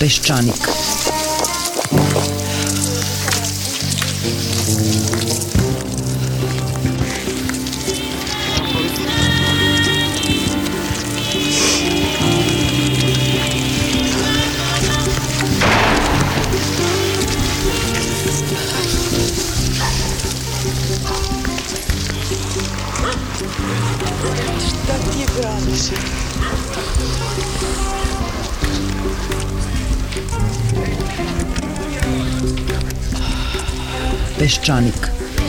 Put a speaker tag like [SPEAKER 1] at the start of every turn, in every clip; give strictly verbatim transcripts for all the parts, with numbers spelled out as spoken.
[SPEAKER 1] Peščanik.
[SPEAKER 2] Šta ti braniš?
[SPEAKER 1] Peščanik.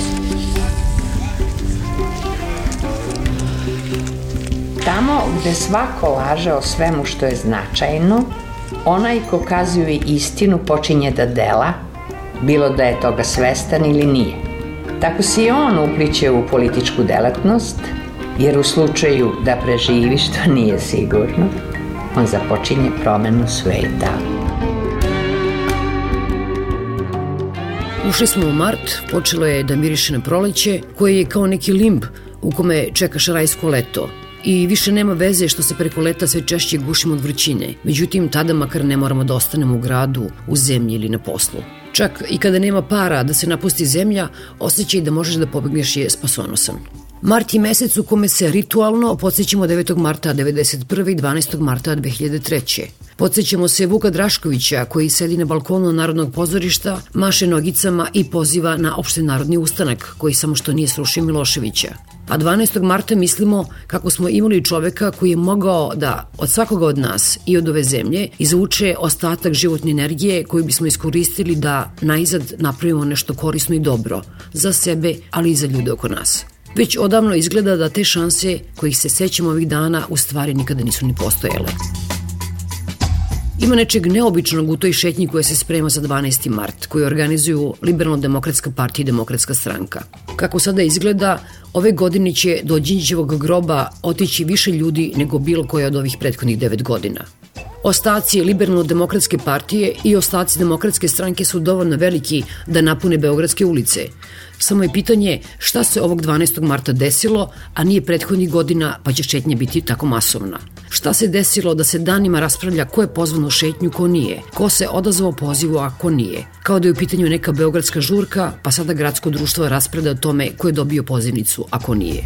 [SPEAKER 3] Tamo gde svako laže o svemu što je značajno, onaj ko kazuje istinu počinje da dela, bilo da je toga svestan ili nije. Tako se i on upliće u političku delatnost, jer u slučaju da preživi, što nije sigurno, on započinje promenu sveta.
[SPEAKER 4] Ušli smo u mart, počelo je da miriše na proleće, koje je kao neki limb u kome čekaš rajsko leto. I više nema veze što se preko leta sve češće gušimo od vrućine. Međutim, tada makar ne moramo da ostanemo u gradu, u zemlji ili na poslu. Čak i kada nema para da se napusti zemlja, osjećaj da možeš da pobegneš je spasonosan. Mart je mesec u kome se ritualno podsjećamo devetog marta devedeset prve i dvanaestog marta dve hiljade treće. Podsjećamo se Vuka Draškovića koji sedi na balkonu Narodnog pozorišta, maše nogicama i poziva na opšte narodni ustanak koji samo što nije srušio Miloševića. A dvanaestog marta mislimo kako smo imali čoveka koji je mogao da od svakoga od nas i od ove zemlje izvuče ostatak životne energije koju bismo iskoristili da najzad napravimo nešto korisno i dobro za sebe, ali i za ljude oko nas. Već odavno izgleda da te šanse kojih se sećamo ovih dana u stvari nikada nisu ni postojale. Ima nečeg neobičnog u toj šetnji koja se sprema za dvanaesti mart, koju organizuju Liberalno-demokratska partija i Demokratska stranka. Kako sada izgleda, ove godine će do Đinđićevog groba otići više ljudi nego bilo koje od ovih prethodnih devet godina. Ostaci Liberalno-demokratske partije i ostaci Demokratske stranke su dovoljno veliki da napune beogradske ulice. Samo je pitanje šta se ovog dvanaestog marta desilo, a nije prethodnih godina pa će šetnja biti tako masovna. Šta se desilo da se danima raspravlja ko je pozvan u šetnju, ko nije, ko se odazvao pozivu, a ko nije. Kao da je u pitanju neka beogradska žurka, pa sada gradsko društvo raspreda o tome ko je dobio pozivnicu, a ko nije.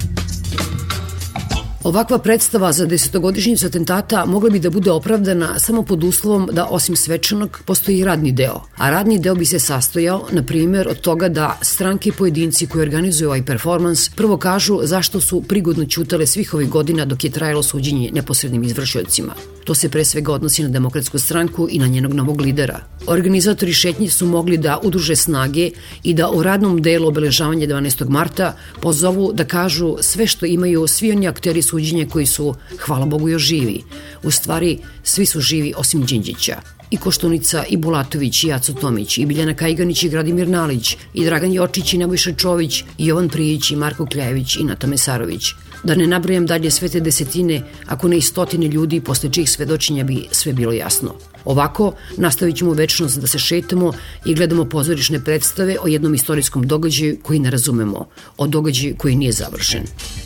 [SPEAKER 4] Ovakva predstava za desetogodišnjicu atentata mogla bi da bude opravdana samo pod uslovom da osim svečanog postoji i radni deo. A radni deo bi se sastojao, na primjer, od toga da stranke i pojedinci koji organizuju ovaj performans prvo kažu zašto su prigodno ćutale svih ovih godina dok je trajalo suđenje neposrednim izvršiocima. To se pre svega odnosi na Demokratsku stranku i na njenog novog lidera. Organizatori šetnje su mogli da udruže snage i da u radnom delu obeležavanja dvanaestog marta pozovu da kažu sve što imaju svi oni akteri suđenja koji su, hvala Bogu, još živi. U stvari, svi su živi osim Đinđića. I Koštunica, i Bulatović, i Aco Tomić, i Biljana Kajganić, i Gradimir Nalić, i Dragan Jočić, i Nebojša Čović, i Jovan Prijić, i Marko Kljajević, i Nata Mesarović. Da ne nabrajam dalje sve te desetine, ako ne i stotine ljudi posle čijih svedočenja bi sve bilo jasno. Ovako, nastavit ćemo večnost da se šetamo i gledamo pozorišne predstave o jednom istorijskom događaju koji ne razumemo, o događaju koji nije završen.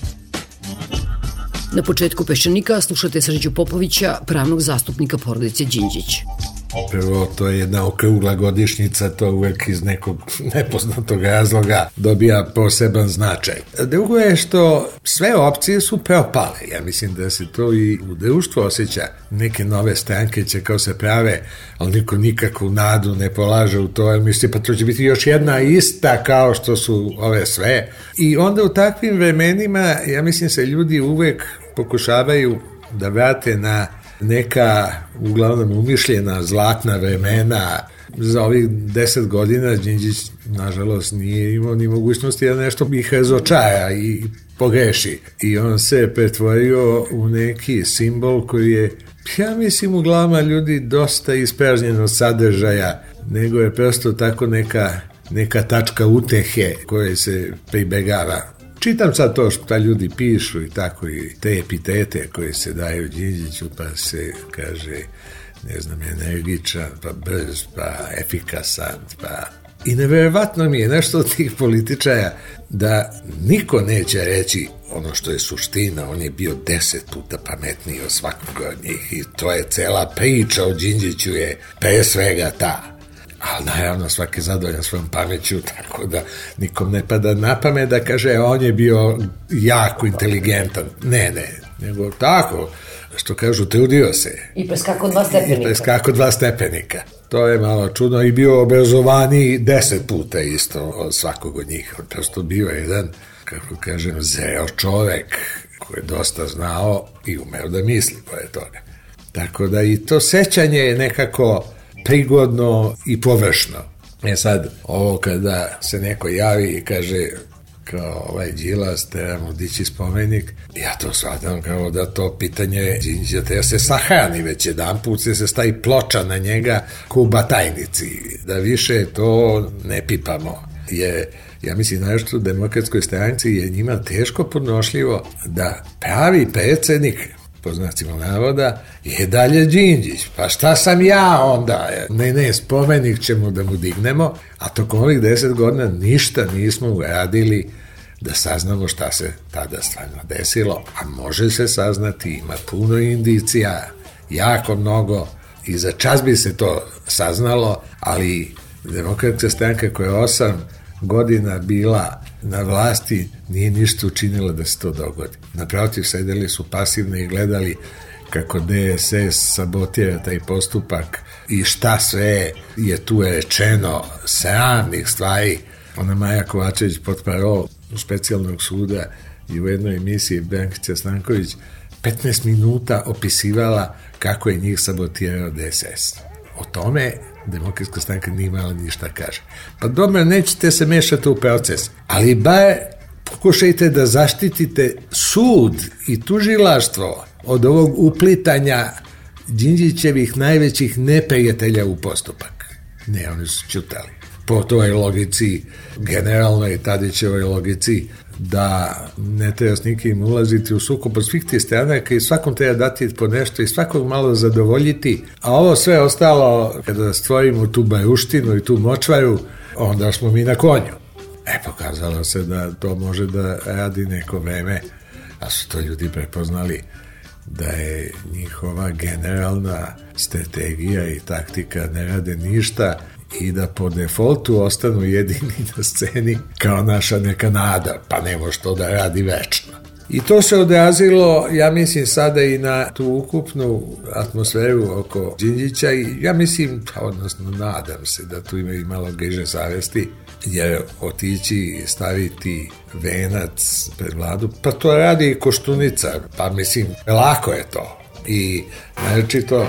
[SPEAKER 4] Na početku Peščanika slušate Srđu Popovića, pravnog zastupnika porodice Đinđić.
[SPEAKER 5] Prvo, to je jedna okrugla godišnjica, to uvek iz nekog nepoznatog razloga dobija poseban značaj. Drugo je što sve opcije su propale. Ja mislim da se to i u društvu osjeća. Neke nove stranke će kao se prave, ali niko nikakvu nadu ne polaže u to, jer misli pa to će biti još jedna ista kao što su ove sve. I onda u takvim vremenima, ja mislim se ljudi uvek pokušavaju da vrate na neka uglavnom umišljena zlatna vremena. Za ovih deset godina Đinđić nažalost nije imao ni mogućnosti da nešto ih razočara i pogreši. I on se pretvorio u neki simbol koji je, ja mislim, u glavama ljudi dosta ispražnjen od sadržaja, nego je prosto tako neka, neka tačka utehe koje se pribegava. Čitam sad to što ljudi pišu i tako i te epitete koje se daju Đinđiću, pa se kaže, ne znam, energičan, pa brz, pa efikasan, pa... I neverovatno mi je nešto od tih političara da niko neće reći ono što je suština, on je bio deset puta pametniji od svakog od njih i to je cela priča o Đinđiću je pre svega ta. Ali naravno svaki je zadovoljan svojom pameću, tako da nikom ne pada na pamet da kaže on je bio jako inteligentan. Ne, ne, nego tako, što kažu, trudio se.
[SPEAKER 4] I preskako dva stepenika.
[SPEAKER 5] I preskako dva stepenika. To je malo čudno i bio obrazovaniji deset puta isto od svakog od njih. On prosto bio jedan, kako kažem, zreo čovek koji je dosta znao i umeo da misli pored toga. Tako da i to sećanje je nekako prigodno i površno. E sad, ovo kada se neko javi i kaže kao ovaj Đilas, trebamo dići spomenik, ja to shvatam kao da to pitanje Đinđića treba se sahrani već jedan put, se stavi ploča na njega ko u batajnici, da više to ne pipamo. Je, ja mislim, nešto u Demokratskoj stranci je njima teško podnošljivo da pravi predsjednik, po znacima navoda, je dalje Đinđić. Pa šta sam ja onda? Ne, ne, spomenik ćemo da mu dignemo, a tokom ovih deset godina ništa nismo uradili da saznamo šta se tada stvarno desilo, a može se saznati, ima puno indicija, jako mnogo, i za čas bi se to saznalo, ali Demokratska stranka koja je osam godina bila na vlasti nije ništa učinila da se to dogodi. Naprotiv, sedeli su pasivni i gledali kako D S S sabotira taj postupak i šta sve je tu rečeno, sramnih stvari. Ona Maja Kovačević, potparol specijalnog suda, i u jednoj emisiji Brankica Stanković petnaest minuta opisivala kako je njih sabotirao D S S. O tome Demokratska stranka nije imala ništa kaže. Pa dobro, nećete se mešati u proces, ali bar pokušajte da zaštitite sud i tužilaštvo od ovog uplitanja Đinđićevih najvećih neprijatelja u postupak. Ne, oni su ćutali. Po toj logici, generalnoj Tadićevoj logici, da ne treba s nikim ulaziti u sukob od svih tih stranaka i svakom treba dati po nešto i svakog malo zadovoljiti, a ovo sve ostalo, kada stvorimo tu bajuštinu i tu močvaru, onda smo mi na konju. E, pokazalo se da to može da radi neko vreme, a su to ljudi prepoznali da je njihova generalna strategija i taktika ne rade ništa i da po defaultu ostanu jedini na sceni kao naša neka nada, pa ne može to da radi večno. I to se odrazilo, ja mislim, sada i na tu ukupnu atmosferu oko Đinđića i ja mislim, odnosno nadam se da tu ima i malo griže savesti, jer otići i staviti venac pred vladu, pa to radi i Koštunica, pa mislim, lako je to. I naročito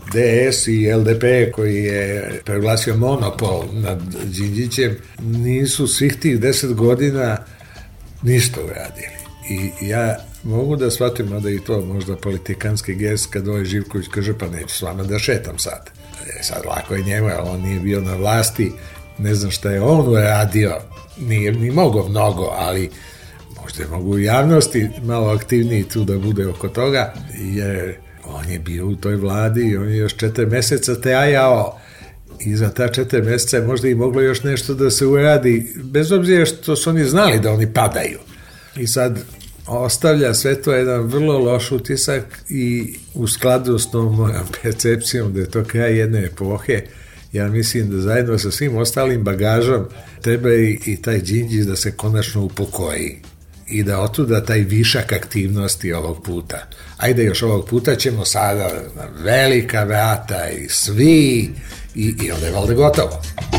[SPEAKER 5] D S i L D P koji je proglasio monopol nad Đinđićem nisu svih tih deset godina ništa uradili. I ja mogu da shvatim da i to možda politikanski gest kad ovaj Živković kaže pa neću s vama da šetam sad. E, sad lako je njemu, ali on nije bio na vlasti, ne znam šta je on uradio, nije ni mogao mnogo, ali možda je mogu u javnosti malo aktivniji tu da bude oko toga, jer on je bio u toj vladi i on je još četiri meseca trajao i za ta četiri meseca je možda i moglo još nešto da se uradi, bez obzira što su oni znali da oni padaju. I sad ostavlja sve to jedan vrlo loš utisak i u skladu s tom mojom percepcijom da je to kraj jedne epohe, ja mislim da zajedno sa svim ostalim bagažom treba i, i taj Đinđić da se konačno upokoji i da otuda taj višak aktivnosti ovog puta. Ajde, još ovog puta ćemo sada na velika vrata i svi i, i onda je valjda gotovo.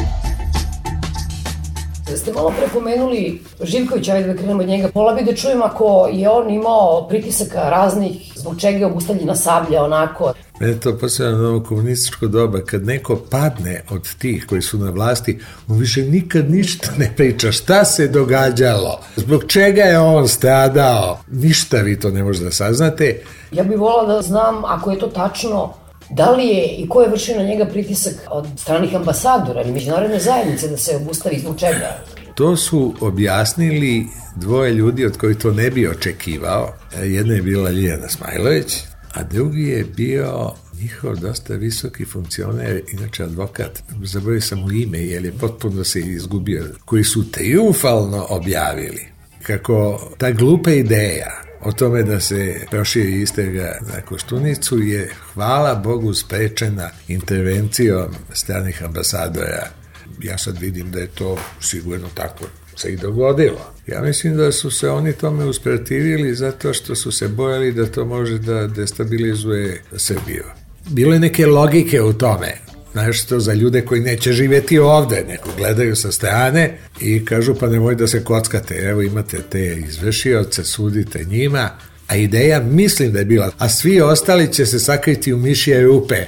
[SPEAKER 4] Ste malo prepomenuli Živkovića, ajde da krenemo od njega. Pola bi da čujem ako je on imao pritisaka raznih, zbog čega je obustavljena Sablja, onako.
[SPEAKER 5] Mene to posebno na ovo komunističko doba, kad neko padne od tih koji su na vlasti, on više nikad ništa ne priča. Šta se događalo? Zbog čega je on stradao? Ništa vi to ne možete da saznate.
[SPEAKER 4] Ja bih volila da znam, ako je to tačno, da li je i ko je vršio na njega pritisak od stranih ambasadora ili međunarodne zajednice da se obustavi, zbog čega?
[SPEAKER 5] To su objasnili dvoje ljudi od koji to ne bi očekivao. Jedna je bila Ljiljana Smajlović, a drugi je bio njihov dosta visoki funkcioner, inače advokat, zaboravio sam mu ime jer je potpuno se izgubio, koji su triumfalno objavili kako ta glupa ideja o tome da se proširi istraga na Koštunicu je, hvala Bogu, sprečena intervencijom stranih ambasadora. Ja sad vidim da je to sigurno tako se i dogodilo. Ja mislim da su se oni tome usprotivili zato što su se bojali da to može da destabilizuje Srbiju. Bilo je neke logike u tome. Znaš, to za ljude koji neće živjeti ovde, neko gledaju sa strane i kažu pa nemoj da se kockate, evo imate te izvršioce, sudite njima, a ideja mislim da je bila, a svi ostali će se sakriti u mišje rupe.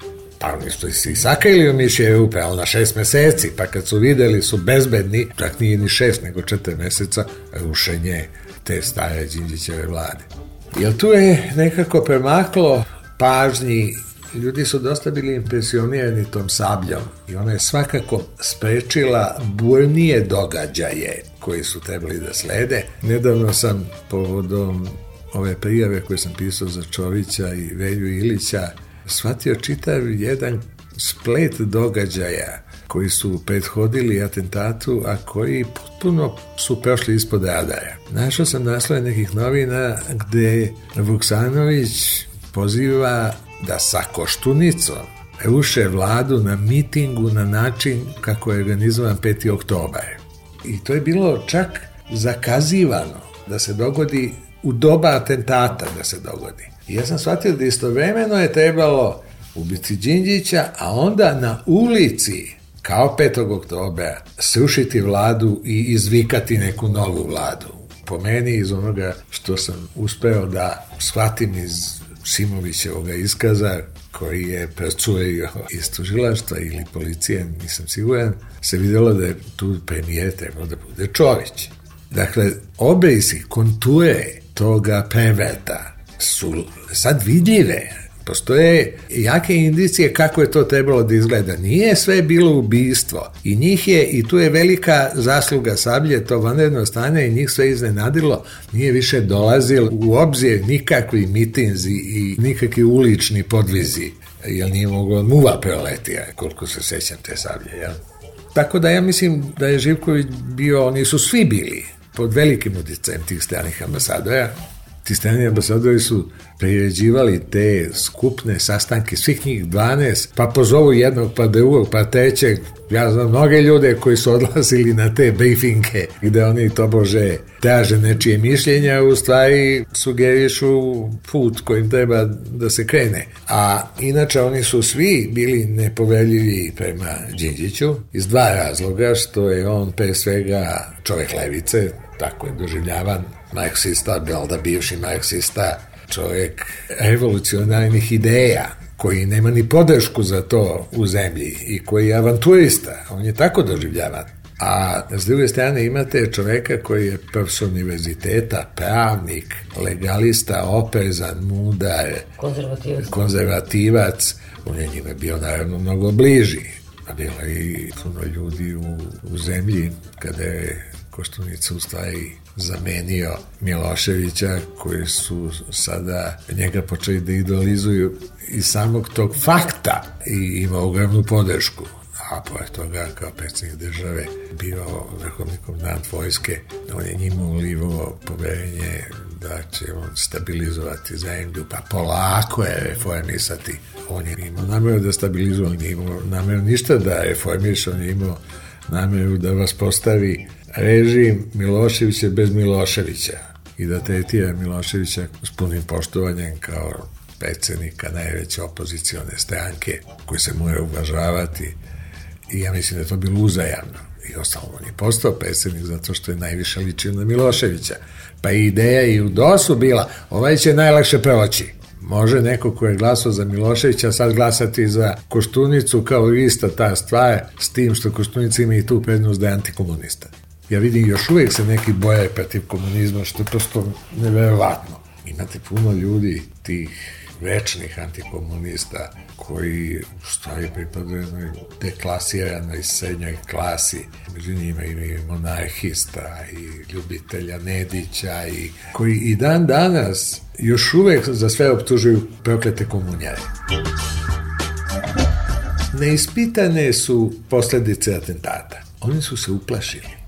[SPEAKER 5] Pa oni su i sakrili u mišje rupe, ali na šest meseci, pa kad su videli su bezbedni, čak nije ni šest nego četiri meseca, rušenje te stare Đinđićeve vlade. Jer tu je nekako premaklo pažnji. Ljudi su dosta bili impresionirani tom Sabljom i ona je svakako sprečila burnije događaje koji su trebali da slede. Nedavno sam povodom ove prijave koje sam pisao za Čovića i Velju Ilića shvatio čitav jedan splet događaja koji su prethodili atentatu, a koji potpuno su prošli ispod radara. Našao sam naslove nekih novina gde Vuksanović poziva da sa Koštunicom ruše vladu na mitingu na način kako je organizovan peti oktobar. I to je bilo čak zakazivano da se dogodi u doba atentata da se dogodi. I ja sam shvatio da istovremeno je trebalo ubiti Đinđića, a onda na ulici kao petog oktobra srušiti vladu i izvikati neku novu vladu. Po meni, iz onoga što sam uspeo da shvatim iz Simovićevog iskaza, koji je procurio iz tužilaštva ili policije, nisam siguran, se vidjelo da je tu premijer trebao da bude Čović. Dakle, obrisi, konture toga prevrata su sad vidljive. Postoje jake indicije kako je to trebalo da izgleda. Nije sve bilo ubistvo i njih je, i tu je velika zasluga Sablje, to vanredno stanje i njih sve iznenadilo, nije više dolazilo u obzir nikakvi mitinzi i nikakvi ulični podvizi, jer nije moglo muva proletija, koliko se sećam te Sablje, jel? Tako da ja mislim da je Živković bio, oni su svi bili pod velikim uticajem tih stranih ambasadora. Ti strani ambasadori su priređivali te skupne sastanke, svih njih dvanaest, pa pozovu jednog, pa drugog, pa trećeg. Ja znam mnoge ljude koji su odlazili na te briefinge, gde oni tobože traže nečije mišljenja, u stvari sugerišu put kojim treba da se krene. A inače oni su svi bili nepoveljivi prema Đinđiću iz dva razloga, što je on pre svega čovjek levice, tako je doživljavan, marksista, belda bivši marksista, čovjek revolucionarnih ideja, koji nema ni podršku za to u zemlji i koji je avanturista, on je tako doživljavan. A s druge strane imate čoveka koji je profesor univerziteta, pravnik, legalista, oprezan, mudar, konzervativac, konzervativac. On je njime bio naravno mnogo bliži. A bilo i puno ljudi u, u zemlji kada je Koštunica u stvari zamenio Miloševića, koji su sada njega počeli da idolizuju iz samog tog fakta i ima ogromnu podršku. A pored toga, kao predsjednik države, bio vrhovni komandant vojske, on je njima ulivao poverenje da će on stabilizovati zemlju, pa polako je reformisati. On je imao nameru da stabilizuje, on je imao nameru ništa da reformiše, on je imao nameru da vas postavi režim Miloševića bez Miloševića i da tretira Miloševića s punim poštovanjem kao predsjednika najveće opozicione stranke koji se mora uvažavati i ja mislim da je to bilo uzajamno i ostalo on je postao predsjednik zato što je najviše ličio na Miloševića, pa i ideja i u dosu bila ovaj će najlakše proći. Može neko ko je glasao za Miloševića sad glasati za Koštunicu kao ista ta stvar, s tim što Koštunica ima i tu prednost da je antikomunista. Ja vidim još uvijek se neki boje protiv komunizma, što je prosto neverovatno. Imate puno ljudi, tih večnih antikomunista, koji u stvari pripadaju jednoj deklasiranoj srednjoj klasi. Među njima ima i monarhista i ljubitelja Nedića, i koji i dan danas još uvijek za sve optužuju proklete komunjare. Neispitane su posljedice atentata. Oni su se uplašili.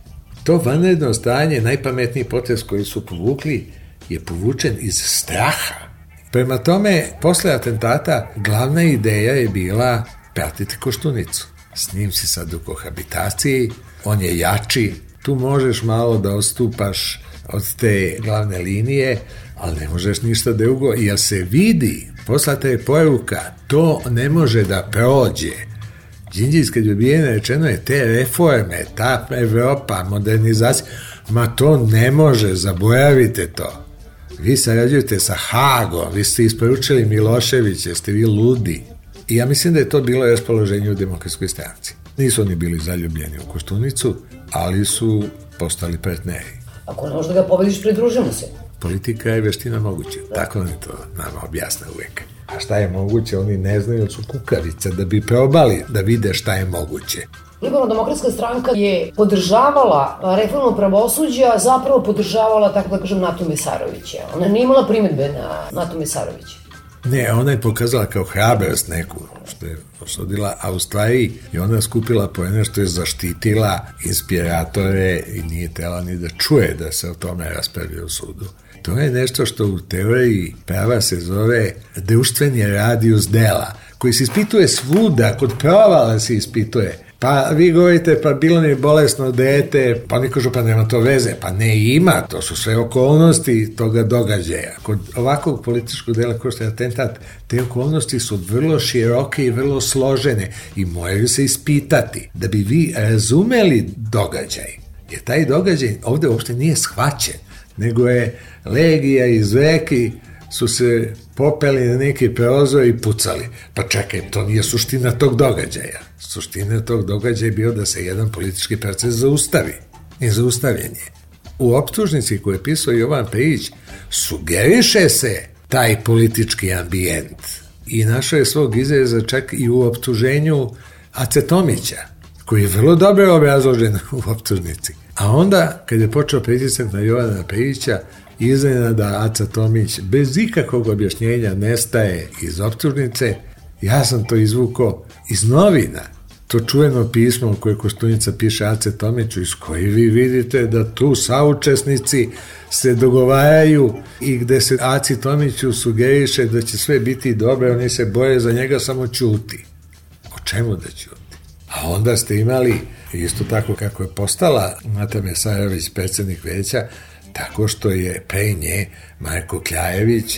[SPEAKER 5] To vanredno stanje, najpametniji potez koji su povukli, je povučen iz straha. Prema tome, posle atentata, glavna ideja je bila pratiti Koštunicu. S njim si sad u kohabitaciji, on je jači, tu možeš malo da odstupaš od te glavne linije, ali ne možeš ništa drugo, jer se vidi, poslata je poruka, to ne može da prođe. Đinđić, kad je ubijena, rečeno je te reforme, ta Evropa, modernizacija, ma to ne može, zaboravite to. Vi sarađujete sa Hagom, vi ste isporučili Miloševića, ste vi ludi. I ja mislim da je to bilo raspoloženje u Demokratskoj stranci. Nisu oni bili zaljubljeni u Koštunicu, ali su postali partneri.
[SPEAKER 4] Ako ne možeš da ga pobediš, pridružimo se.
[SPEAKER 5] Politika je veština moguće. Tako oni to nama objasne uvek. A šta je moguće, oni ne znaju, su kukavice, da bi probali da vide šta je moguće.
[SPEAKER 4] Liberalno-demokratska stranka je podržavala reformu pravosuđa, a zapravo podržavala, tako da kažem, Natu Mesarovića. Ona nije imala primedbe na Natu Mesarovića.
[SPEAKER 5] Ne, ona je pokazala kao hrabrost neku, što je osudila, a u stvari je ona skupila poene što je zaštitila inspiratore i nije tela ni da čuje da se o tome raspravlja u sudu. To je nešto što u teoriji prava se zove društveni radijus dela, koji se ispituje svuda, kod provala se ispituje. Pa vi govorite, pa bilo mi bolesno dete, pa oni kažu, pa nema to veze. Pa ne ima, to su sve okolnosti toga događaja. Kod ovakvog političkog dela kao što je atentat, te okolnosti su vrlo široke i vrlo složene i moraju se ispitati. Da bi vi razumeli događaj, jer taj događaj ovde uopšte nije shvaćen, nego je legija iz veki su se popeli na neki prozor i pucali. Pa čekaj, to nije suština tog događaja. Suština tog događaja je bio da se jedan politički proces zaustavi. I zaustavljen je. U optužnici koju je pisao Jovan Pejić sugeriše se taj politički ambijent. I našao je svog izraza čak i u optuženju Ace Tomića, koji je vrlo dobro obrazložen u optužnici. A onda, kad je počeo pritisak na Jovana Pejića, iznenada Aca Tomić bez ikakvog objašnjenja nestaje iz optužnice. Ja sam to izvukao iz novina. To čuveno pismo koje Koštunica piše Ace Tomiću, iz koje vi vidite da tu saučesnici se dogovaraju i gde se Aci Tomiću sugeriše da će sve biti dobro, oni se boje za njega, samo ćuti. O čemu da ćuti? A onda ste imali, isto tako kako je postala Nata Mesarović predsjednik veća, tako što je pre nje Marko Kljajević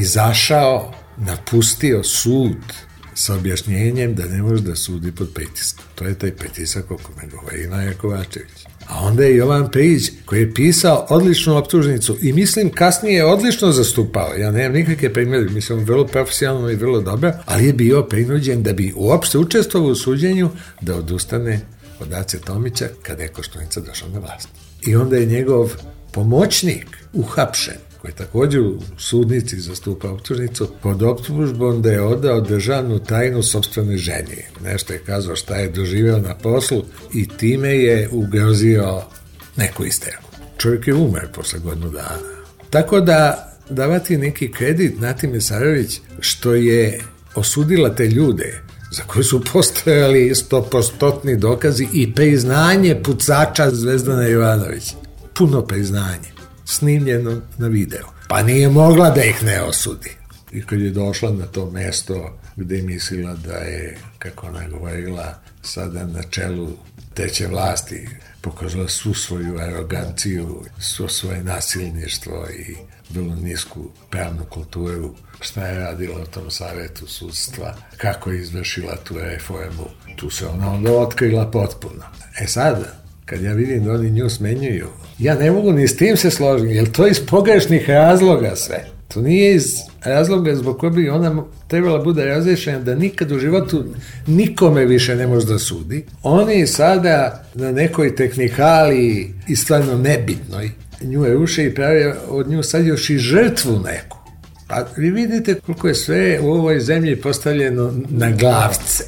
[SPEAKER 5] izašao, napustio sud sa objašnjenjem da ne može da sudi pod pritiskom. To je taj pritisak o kome govori Maja Kovačević. A onda je Jovan Pejić, koji je pisao odličnu optužnicu i mislim kasnije je odlično zastupao. Ja nemam nikakve primjere, mislim vrlo profesionalno i vrlo dobro, ali je bio prinuđen da bi uopšte učestvovao u suđenju da odustane od Ace Tomića kada je Koštunica došao na vlast. I onda je njegov pomoćnik uhapšen, koji je također u sudnici zastupa optužnicu, pod optužbom da je odao državnu tajnu sopstvenoj ženi. Nešto je kazao šta je doživeo na poslu i time je ugrozio neku isterku. Čovjek je umер posle godinu dana. Tako da davati neki kredit Nati Mesarović što je osudila te ljude za koje su postojali stopostotni dokazi i priznanje pucača Zvezdana Jovanovića. Puno priznanje, snimljeno na video. Pa nije mogla da ih ne osudi. I kad je došla na to mesto gde je mislila da je, kako ona govorila, sada na čelu treće vlasti, pokazala svu svoju aroganciju, svo svoje nasilništvo i vrlo nisku pravnu kulturu, šta je radila u tom savjetu sudstva, kako je izvršila tu reformu, tu se ona onda otkrila potpuno. E sada, kad ja vidim da oni nju smenjuju, ja ne mogu ni s tim se složiti, jer to je iz pogrešnih razloga sve. To nije iz razloga zbog koje bi ona trebala bude razrešena da nikad u životu nikome više ne može da sudi. Oni sada na nekoj tehnikali i stvarno nebitnoj nju je ruše i pravi od nju sad još i žrtvu neku. Pa vi vidite koliko je sve u ovoj zemlji postavljeno na glavce.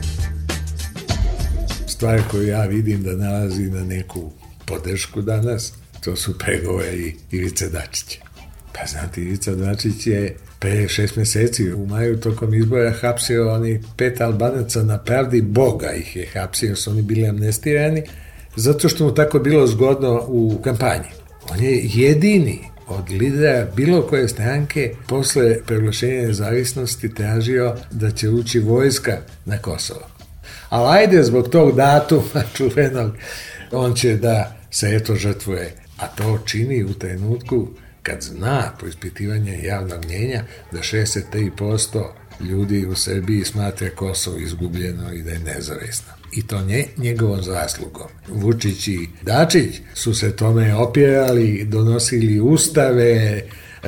[SPEAKER 5] Stvar koju ja vidim da nalazi na neku podršku danas, to su pregovori Ivice Dačića. Pa znate, Ivica Dačić je pre šest meseci u maju tokom izbora hapsio oni pet Albanaca na pravdi Boga ih je hapsio, su oni bili amnestirani zato što mu tako bilo zgodno u kampanji. On je jedini od lidera bilo koje stranke posle proglašenja nezavisnosti tražio da će ući vojska na Kosovo. Ali ajde, zbog tog datuma čuvenog, on će da se eto žrtvuje. A to čini u trenutku kad zna po ispitivanju javnog mnjenja da šezdeset tri posto ljudi u Srbiji smatra Kosovo izgubljeno i da je nezavisno. I to nje, njegovom zaslugom. Vučić i Dačić su se tome opirali, donosili ustave,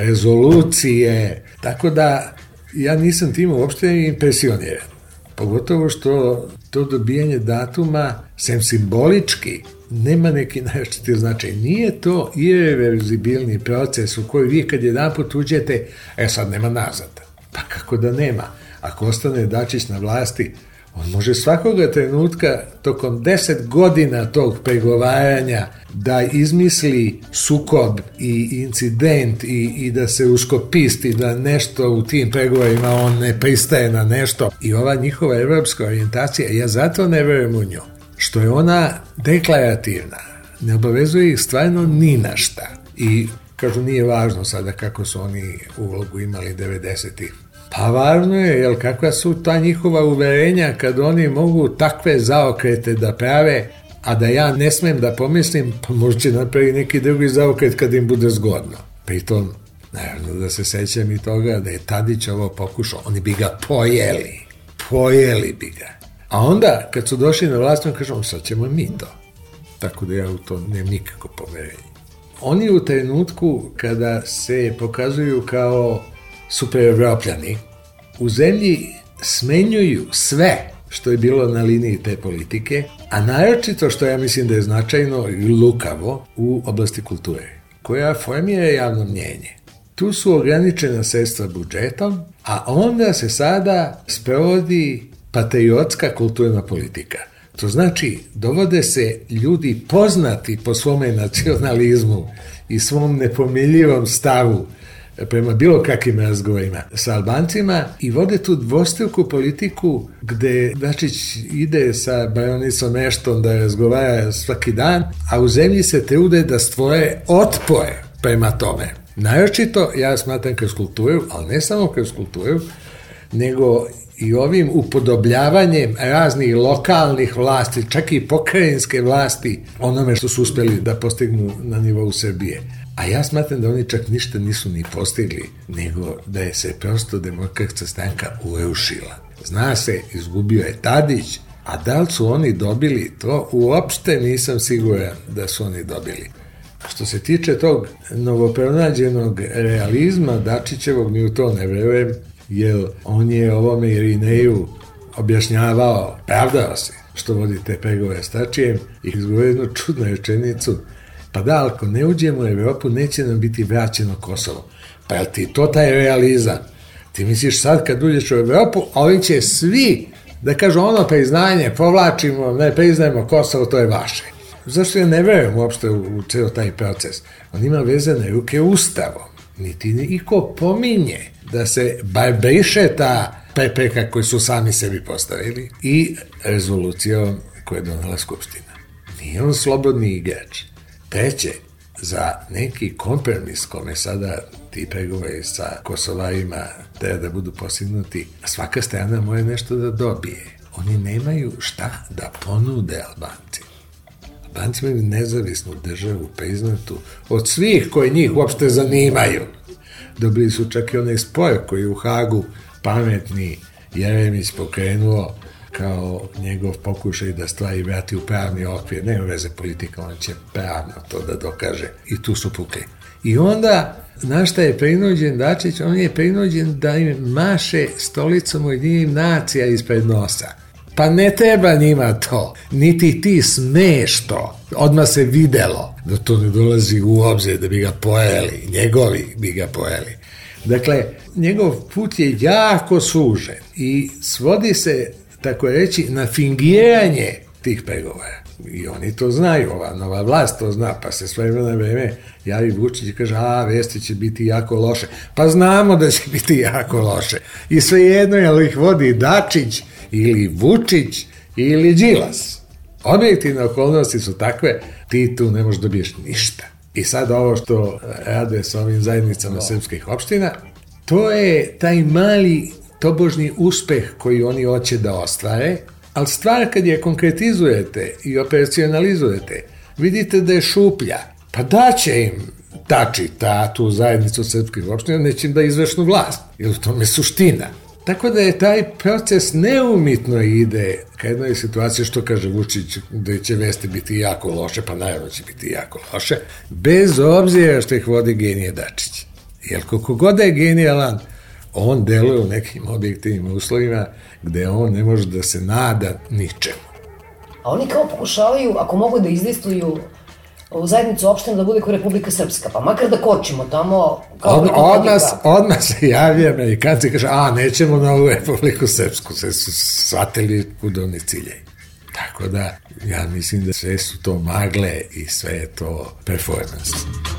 [SPEAKER 5] rezolucije, tako da ja nisam tim uopšte impresioniran. Pogotovo što to dobijanje datuma, sem simbolički, nema neki najjačiti značaj. Nije to irreverzibilni proces u koji vi kad jedan put uđete, e sad nema nazad. Pa kako da nema? Ako ostane Dačić na vlasti, on može svakoga trenutka tokom deset godina tog pregovaranja da izmisli sukob i incident i, i da se uskopisti da nešto u tim pregovorima on ne pristaje na nešto. I ova njihova evropska orijentacija, ja zato ne verujem u nju, što je ona deklarativna, ne obavezuje ih stvarno ni na šta. I kažu nije važno sada kako su oni ulogu imali devedesetih. Pa važno je, jel kakva su ta njihova uverenja kad oni mogu takve zaokrete da prave, a da ja ne smem da pomislim, pa možda će napravi neki drugi zaokret kad im bude zgodno. Pritom, naravno da se sećam i toga da je Tadić ovo pokušao, oni bi ga pojeli, pojeli bi ga. A onda, kad su došli na vlast, on kažu, sad ćemo mi to. Tako da ja u to nemam nikako poverenje. Oni u trenutku kada se pokazuju kao superevropljani, u zemlji smenjuju sve što je bilo na liniji te politike, a naročito što ja mislim da je značajno i lukavo u oblasti kulture, koja formira javno mnjenje. Tu su ograničena sredstva budžetom, a onda se sada sprovodi patriotska kulturna politika. To znači, dovode se ljudi poznati po svome nacionalizmu i svom nepomiljivom stavu prema bilo kakvim razgovorima sa Albancima i vode tu dvostruku politiku gde Dačić ide sa baronicom Ešton da razgovara svaki dan, a u zemlji se trude da stvore otpor prema tome. Naročito, ja smatram kroz kulturu, ali ne samo kroz kulturu, nego i ovim upodobljavanjem raznih lokalnih vlasti, čak i pokrajinske vlasti, onome što su uspeli da postignu na nivou Srbije. A ja smatram da oni čak ništa nisu ni postigli, nego da je se prosto Demokratska stranka urušila. Zna se, izgubio je Tadić, a da li su oni dobili to, uopšte nisam siguran da su oni dobili. Što se tiče tog novopronađenog realizma Dačićevog, mi u to ne verujem, jer on je ovome Irineju objašnjavao, pravdao se što vodi te pregovore s Tačijem i izgovorio jednu čudnu rečenicu, pa da, ako ne uđemo u Evropu, neće nam biti vraćeno Kosovo. Pa je ti to taj realizam? Ti misliš sad kad uđeš u Evropu, a ovi će svi da kažu ono priznanje, povlačimo, ne priznajemo Kosovo, to je vaše. Zašto ja ne verujem uopšte u, u ceo taj proces? On ima vezane ruke ustavom. Niti niko pominje da se bar briše ta prepreka koju su sami sebi postavili i rezolucijom koju je donela Skupština. Nije on slobodni igrač. Treće, za neki kompromis kome sada ti pregovori sa Kosovarima treba da budu postignuti, svaka strana mora nešto da dobije. Oni nemaju šta da ponude Albanci. Albanci imaju nezavisnu državu priznatu od svih koji njih uopšte zanimaju. Dobili su čak i onaj spor koji u Hagu pametni Jeremić pokrenuo kao njegov pokušaj da stvari vrati u pravni okvir. Nema veze politika, on će pravno to da dokaže. I tu su pukli. I onda, na šta je prinuđen Dačić? On je prinuđen da im maše stolicom Ujedinjenih nacija ispred nosa. Pa ne treba njima to. Niti ti smeš to. Odmah se videlo da to ne dolazi u obzir da bi ga pojeli. Njegovi bi ga pojeli. Dakle, njegov put je jako sužen i svodi se, tako reći, na fingiranje tih pregovora. I oni to znaju, ova nova vlast to zna, pa se sve vreme vreme javi Vučić i kaže, a, vesti će biti jako loše. Pa znamo da će biti jako loše. I svejedno je li ih vodi Dačić ili Vučić ili Đilas. Objektivne okolnosti su takve, ti tu ne možeš dobiješ ništa. I sad ovo što rade sa ovim zajednicama srpskih opština, to je taj mali tobožni uspeh koji oni hoće da ostvare, ali stvar kad je konkretizujete i operacionalizujete, vidite da je šuplja, pa daće im tači ta tu zajednicu srpskih opština, neće im da izvršnu vlast, jer u tome je suština. Tako da je taj proces neumitno ide ka jednoj situaciji, što kaže Vučić, da će vesti biti jako loše, pa naravno će biti jako loše, bez obzira što ih vodi genije Dačić. Jer koliko god je genijalan, on deluje u nekim objektivnim uslovima gde on ne može da se nada ničemu.
[SPEAKER 4] A oni kao pokušavaju, ako mogu da izlistuju u zajednicu opština da bude kao Republika Srpska, pa makar da kočimo tamo kao
[SPEAKER 5] Od, odmah, odmah se javi Amerikanci i kaže, a nećemo na ovu Republiku Srpsku, sve su shvatili kudovni ciljaj. Tako da, ja mislim da sve su to magle i sve je to performance.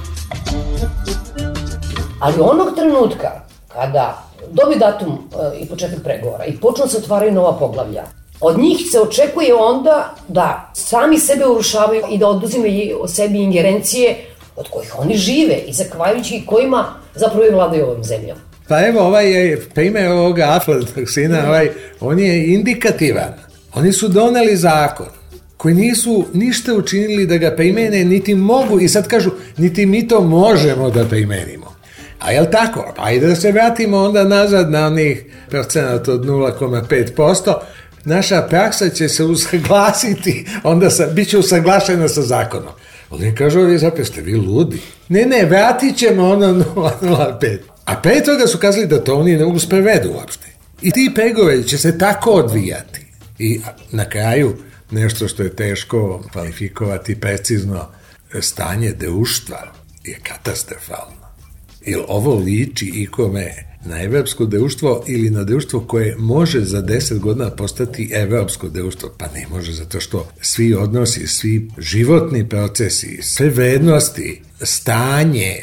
[SPEAKER 4] Ali onog trenutka kada dobi datum e, i početak pregovora i počnu se otvaraju nova poglavlja, od njih se očekuje onda da sami sebe urušavaju i da oduzimaju od sebi ingerencije od kojih oni žive i zahvaljujući kojima zapravo i vladaju ovom zemljom.
[SPEAKER 5] Pa evo, ovaj je primjer ovoga aflatoksina, ovaj, on je indikativan. Oni su doneli zakon koji nisu ništa učinili da ga primene, niti mogu, i sad kažu, niti mi to možemo da primenimo. A je li tako? Pa i da se vratimo onda nazad na onih procenat od nula zarez pet posto, naša praksa će se usaglasiti, onda sa, bit će usaglašena sa zakonom. Oni kažu, vi zapravo ste vi ludi. Ne, ne, vratit ćemo ono nula zarez pet. A pre toga su kazali da to oni ne mogu sprevedu uopšte. I ti pregovori će se tako odvijati. I na kraju, nešto što je teško kvalifikovati precizno, stanje društva je katastrofalno. Jer ovo liči ikome na evropsko društvo ili na društvo koje može za deset godina postati evropsko društvo. Pa ne može, zato što svi odnosi, svi životni procesi, sve vrednosti, stanje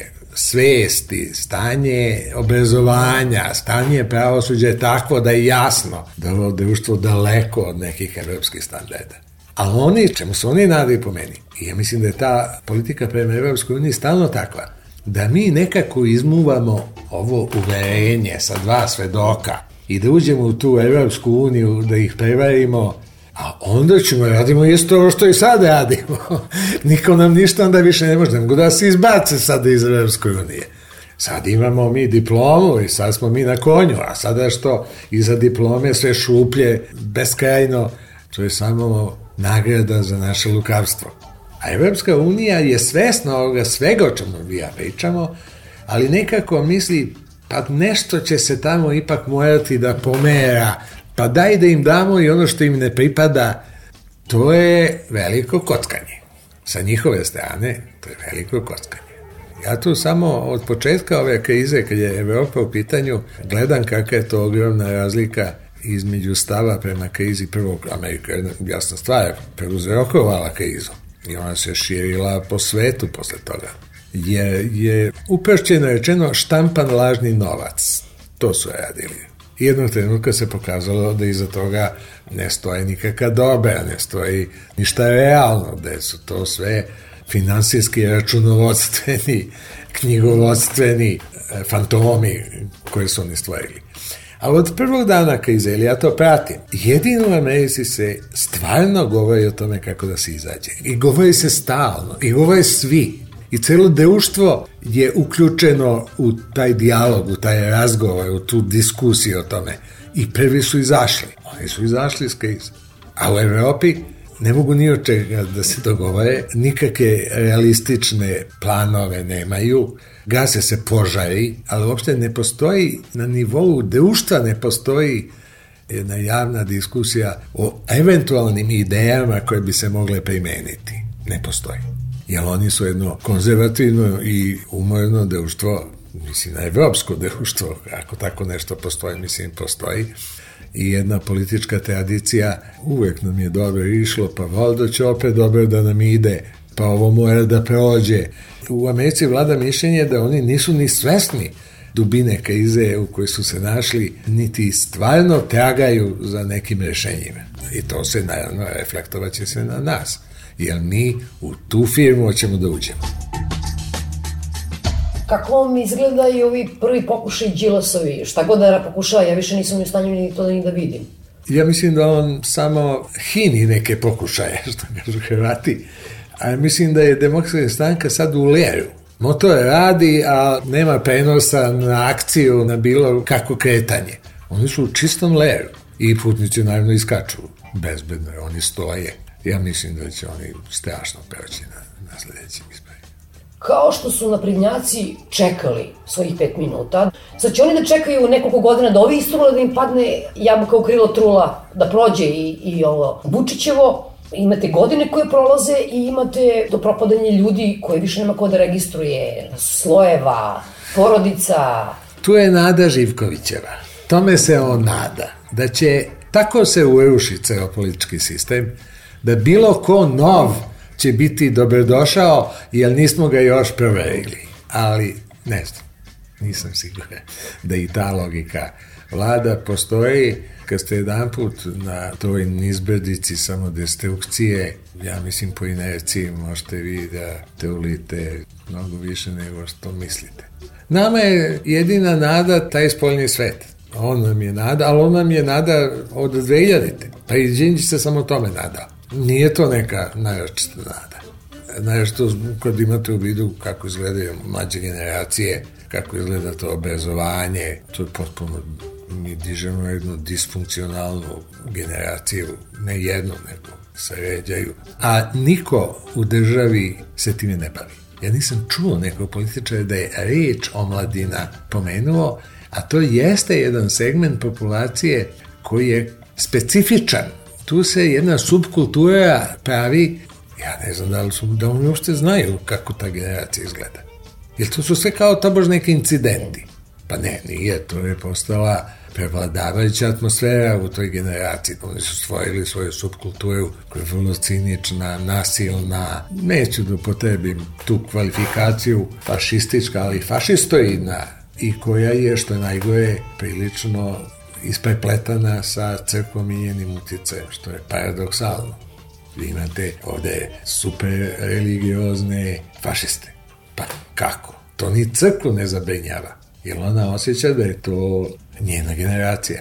[SPEAKER 5] svesti, stanje obrazovanja, stanje pravosuđa je takvo da je jasno da je ovo društvo daleko od nekih evropskih standarda. A oni, čemu se oni nadaju po meni? I ja mislim da je ta politika prema Evropskoj uniji stalno takva, da mi nekako izmuvamo ovo uverenje sa dva svedoka i da uđemo u tu Evropsku uniju, da ih prevarimo, a onda ćemo radimo isto ovo što i sad radimo. Niko nam ništa onda više ne može, nego da se izbace sada iz Evropske unije. Sad imamo mi diplomu i sad smo mi na konju, a sada što iza diplome sve šuplje, beskrajno, to je samo nagrada za naše lukavstvo. A Evropska unija je svesna ovoga svega o čemu vi ja pričamo, ali nekako misli, pa nešto će se tamo ipak morati da pomera, pa daj da im damo i ono što im ne pripada. To je veliko kockanje. Sa njihove strane, to je veliko kockanje. Ja tu samo od početka ove krize, kad je Evropa u pitanju, gledam kakva je to ogromna razlika između stava prema krizi. Prvog, Amerika je jasna stvar, preuzrokovala krizu i ona se širila po svetu posle toga. Je, je upršćeno rečeno štampan lažni novac. To su radili. Jednog trenutka se pokazalo da iza toga ne stoji nikakva dobra, ne stoji ništa realno, da su to sve finansijski, računovodstveni, knjigovodstveni fantomi koje su oni stvorili. Ali od prvog dana krize, ili ja to pratim, jedino u Americi se stvarno govori o tome kako da se izađe. I govori se stalno, i govori svi. I celo društvo je uključeno u taj dijalog, u taj razgovor, u tu diskusiju o tome. I prvi su izašli. Oni su izašli iz krize. A u Evropi ne mogu ni od čega da se dogovore, nikakve realistične planove nemaju, gase se požari, ali uopšte ne postoji na nivou društva, ne postoji jedna javna diskusija o eventualnim idejama koje bi se mogle primeniti. Ne postoji. Jer oni su jedno konzervativno i umorno društvo, mislim na evropsko društvo, ako tako nešto postoji, mislim postoji, i jedna politička tradicija, uvek nam je dobro išlo, pa valjda će opet dobro da nam ide, pa ovo mora da prođe. U Americi vlada mišljenje da oni nisu ni svesni dubine krize u kojoj su se našli, niti stvarno tragaju za nekim rešenjima. I to se naravno reflektovaće se na nas, jer mi u tu firmu hoćemo da uđemo.
[SPEAKER 4] Kako vam izgledaju ovi prvi pokušaj Đilasovi? Šta god da pokušava, ja više nisam u stanju ni to da ni da vidim.
[SPEAKER 5] Ja mislim da on samo hini neke pokušaje, što kažu Hrvati, a mislim da je Demokratska stranka sad u leru. Motor radi, a nema prenosa na akciju, na bilo kako kretanje. Oni su u čistom leru i putnici naravno iskaču bezbedno, oni stoje. Ja mislim da će oni strašno proći na, na sledećim izborima.
[SPEAKER 4] Kao što su naprednjaci čekali svojih pet minuta, sad će oni da čekaju nekoliko godina da ovi istrula da im padne jabuka u krilo trula, da prođe i, i ovo Vučićevo. Imate godine koje prolaze i imate do propadanje ljudi koje više nema ko da registruje, slojeva, porodica.
[SPEAKER 5] Tu je nada Živkovićeva. Tome se on nada. Da će tako se urušiti ceo politički sistem, da bilo ko nov će biti dobrodošao, jer nismo ga još proverili. Ali, ne znam, nisam siguran da i ta logika vlada postoji. Kad ste jedan put na toj nizbrdici samodestrukcije, ja mislim po inerciji možete vi da te ulite mnogo više nego što mislite. Nama je jedina nada taj spoljni svet. On nam je nada, ali on nam je nada od dve hiljadite. Pa i Đinđić se samo tome nada. Nije to neka najjačita nada. Nešto kad imate u vidu kako izgledaju mlađe generacije, kako izgleda to obrazovanje, to je potpuno, mi dižemo jednu disfunkcionalnu generaciju, ne jednu, nego se ređaju. A niko u državi se time ne bavi. Ja nisam čuo nekog političara da je reč omladina pomenuo, a to jeste jedan segment populacije koji je specifičan. Tu se jedna subkultura pravi, ja ne znam da li su, da oni uopšte znaju kako ta generacija izgleda. Jer to su sve kao tobož neki incidenti. Pa ne, nije, to je postala prevladavajuća atmosfera u toj generaciji. Oni su stvorili svoju subkulturu koja je vrlo cinična, nasilna. Neću da upotrebim tu kvalifikaciju fašistička, ali fašistoidna, i koja je, što je najgore, prilično isprepletana sa crkvom i njenim uticajem, što je paradoksalno. Vi imate ovde super religiozne fašiste. Pa kako? To ni crkvu ne zabrinjava, jer ona osjeća da je to njena generacija.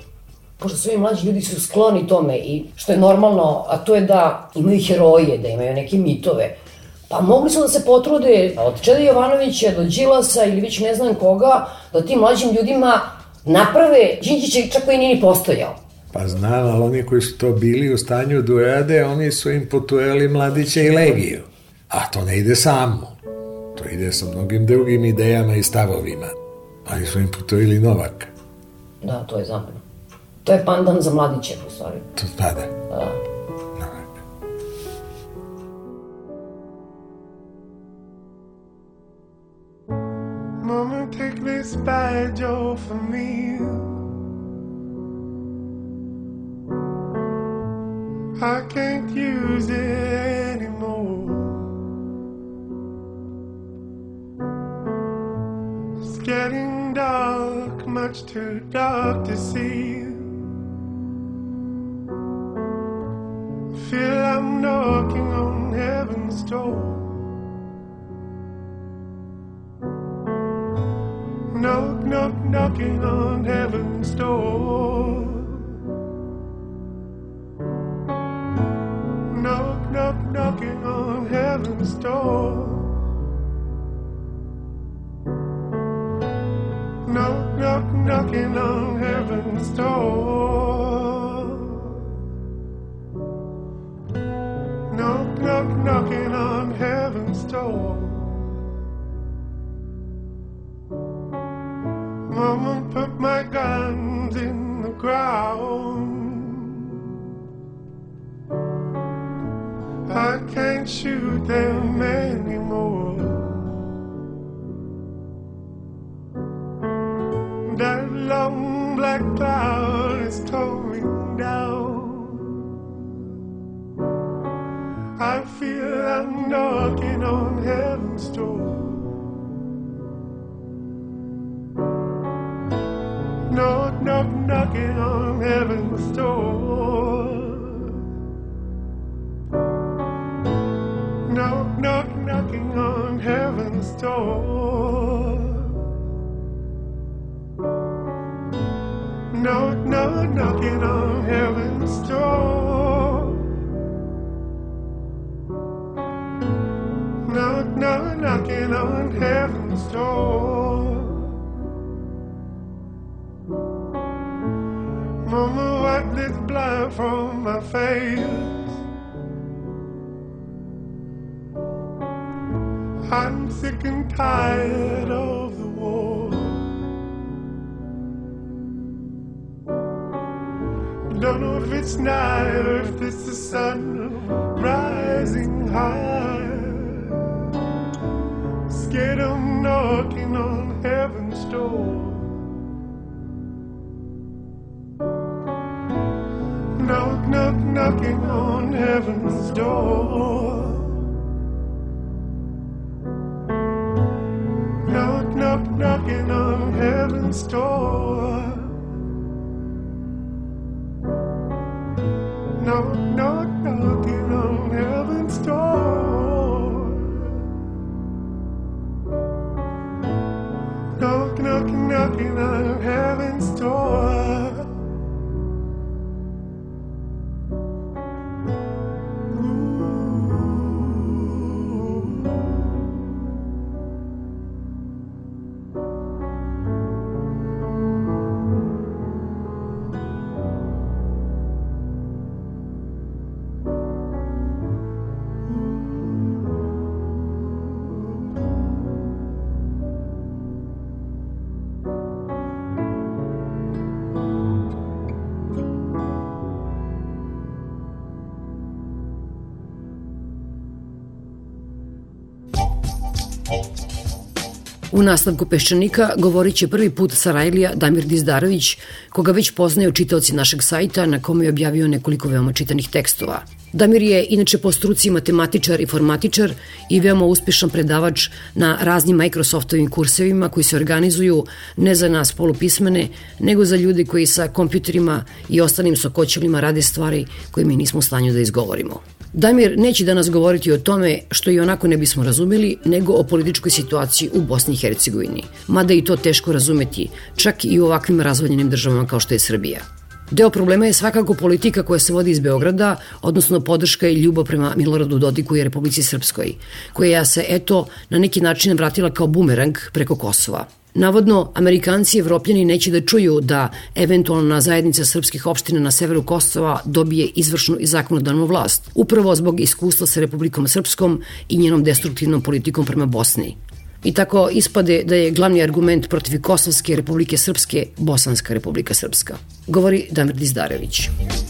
[SPEAKER 4] Pošto svi mlađi ljudi su skloni tome i što je normalno, a to je da imaju heroje, da imaju neke mitove, pa mogli su da se potrude od Čeda Jovanovića do Đilasa ili već ne znam koga, da tim mlađim ljudima naprave Đinđića čak koji nije ni postojao.
[SPEAKER 5] Pa znam, ali oni koji su to bili u stanju da urade, oni su im poturali Mladića i Legiju. A to ne ide samo. To ide sa mnogim drugim idejama i stavovima. Ali su im poturili Novaka.
[SPEAKER 4] Da, to je zameno. To je pandan za Mladića, u stvari.
[SPEAKER 5] To pada.
[SPEAKER 4] Da.
[SPEAKER 5] Novak.
[SPEAKER 1] Mama, take this badge off of me. I can't use it anymore. It's getting dark, much too dark to see. I feel I'm knocking on heaven's door. Knock, knock, knocking on heaven's door. Knock, knock, knocking on heaven's door. Knock, knock, knocking on heaven's door. Knock, knock, knocking on heaven's door. Mama, put my guns in the ground. I can't shoot them anymore. That long black cloud is coming down. I feel I'm knocking on heaven's door. knocking on heaven's door. Knock, knock, knocking on heaven's door. Knock, knock, knocking on heaven's door. Knock, knock, knocking on heaven's door. Mama, wipe this blood from my face. I'm sick and tired of the war. Don't know if it's night or if it's the sun rising high. Scared of knocking on heaven's door. Knock, knock, knocking on heaven's door. Knock, knock, knocking on heaven's door. Knock, knock, knocking on heaven's door. Knock, knock, knocking on heaven's door.
[SPEAKER 4] U nastavku Peščanika govorit će prvi put Sarajlija Damir Dizdarović, koga već poznaju čitaoci našeg sajta na kome je objavio nekoliko veoma čitanih tekstova. Damir je inače po struci matematičar i formatičar i veoma uspešan predavač na raznim Microsoftovim kursevima koji se organizuju ne za nas polupismene, nego za ljude koji sa kompjuterima i ostalim sokoćevima rade stvari koje mi nismo u stanju da izgovorimo. Damir neće danas govoriti o tome što i onako ne bismo razumeli, nego o političkoj situaciji u Bosni i Hercegovini, mada i to teško razumeti, čak i u ovakvim razvaljenim državama kao što je Srbija. Deo problema je svakako politika koja se vodi iz Beograda, odnosno podrška i ljubav prema Miloradu Dodiku i Republici Srpskoj, koja se, eto, na neki način vratila kao bumerang preko Kosova. Navodno, Amerikanci i Evropljani neće da čuju da eventualna zajednica srpskih opština na severu Kosova dobije izvršnu i zakonodavnu vlast, upravo zbog iskustva sa Republikom Srpskom i njenom destruktivnom politikom prema Bosni. I tako ispade da je glavni argument protiv Kosovske Republike Srpske Bosanska Republika Srpska. Govori Damir Dizdarević.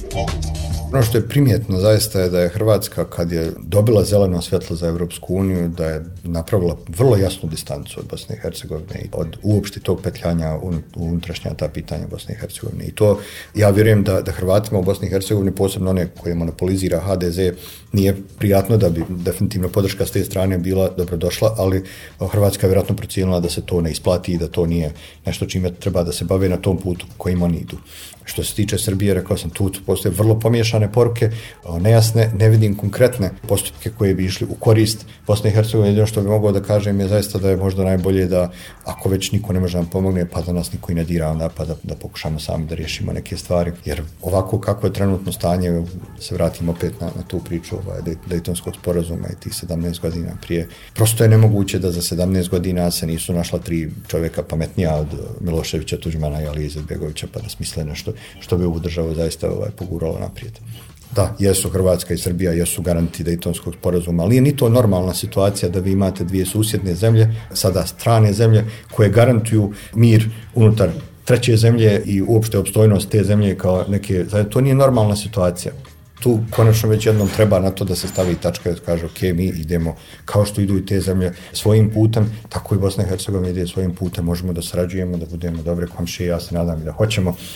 [SPEAKER 2] Ono što je primjetno zaista je da je Hrvatska, kad je dobila zeleno svjetlo za Evropsku uniju, da je napravila vrlo jasnu distancu od Bosne i Hercegovine i od uopšte tog petljanja u unutrašnja ta pitanja Bosne i Hercegovine. I to ja vjerujem da, da Hrvatima u Bosni i Hercegovini, posebno one koje monopolizira ha de ze, nije prijatno, da bi definitivno podrška s te strane bila dobrodošla, ali Hrvatska je vjerojatno procijenila da se to ne isplati i da to nije nešto čime treba da se bave na tom putu kojim oni idu. Što se tiče Srbije, rekao sam, tu postoje vrlo pomiješane poruke, nejasne, ne vidim konkretne postupke koje bi išli u korist Bosne i Hercegovine. Jedino što bi mogao da kažem je zaista da je možda najbolje da, ako već niko ne može nam pomogne, pa da nas niko i ne dira, onda pa da, da pokušamo sami da riješimo neke stvari. Jer ovako kako je trenutno stanje, se vratimo opet na, na tu priču ovaj, Dejtonskog sporazuma i tih sedamnaest godina prije. Prosto je nemoguće da za sedamnaest godina se nisu našla tri čovjeka pametnija od Miloševića, Tuđmana i Alije Izetbegovića, pa da smisle nešto što bi ovu državu zaista ovaj, poguralo naprijed. Da, jesu Hrvatska i Srbija, jesu garanti Dejtonskog sporazuma, ali je ni to normalna situacija da vi imate dvije susjedne zemlje, sada strane zemlje, koje garantuju mir unutar treće zemlje i uopšte opstojnost te zemlje kao neke, to nije normalna situacija. Tu konačno već jednom treba na to da se stavi tačka i da kaže ok, mi idemo kao što idu i te zemlje svojim putem, tako i Bosna i Hercegovina ide svojim putem, možemo da sarađujemo, da budemo dobre komšije, ja se nadam i da hoćemo.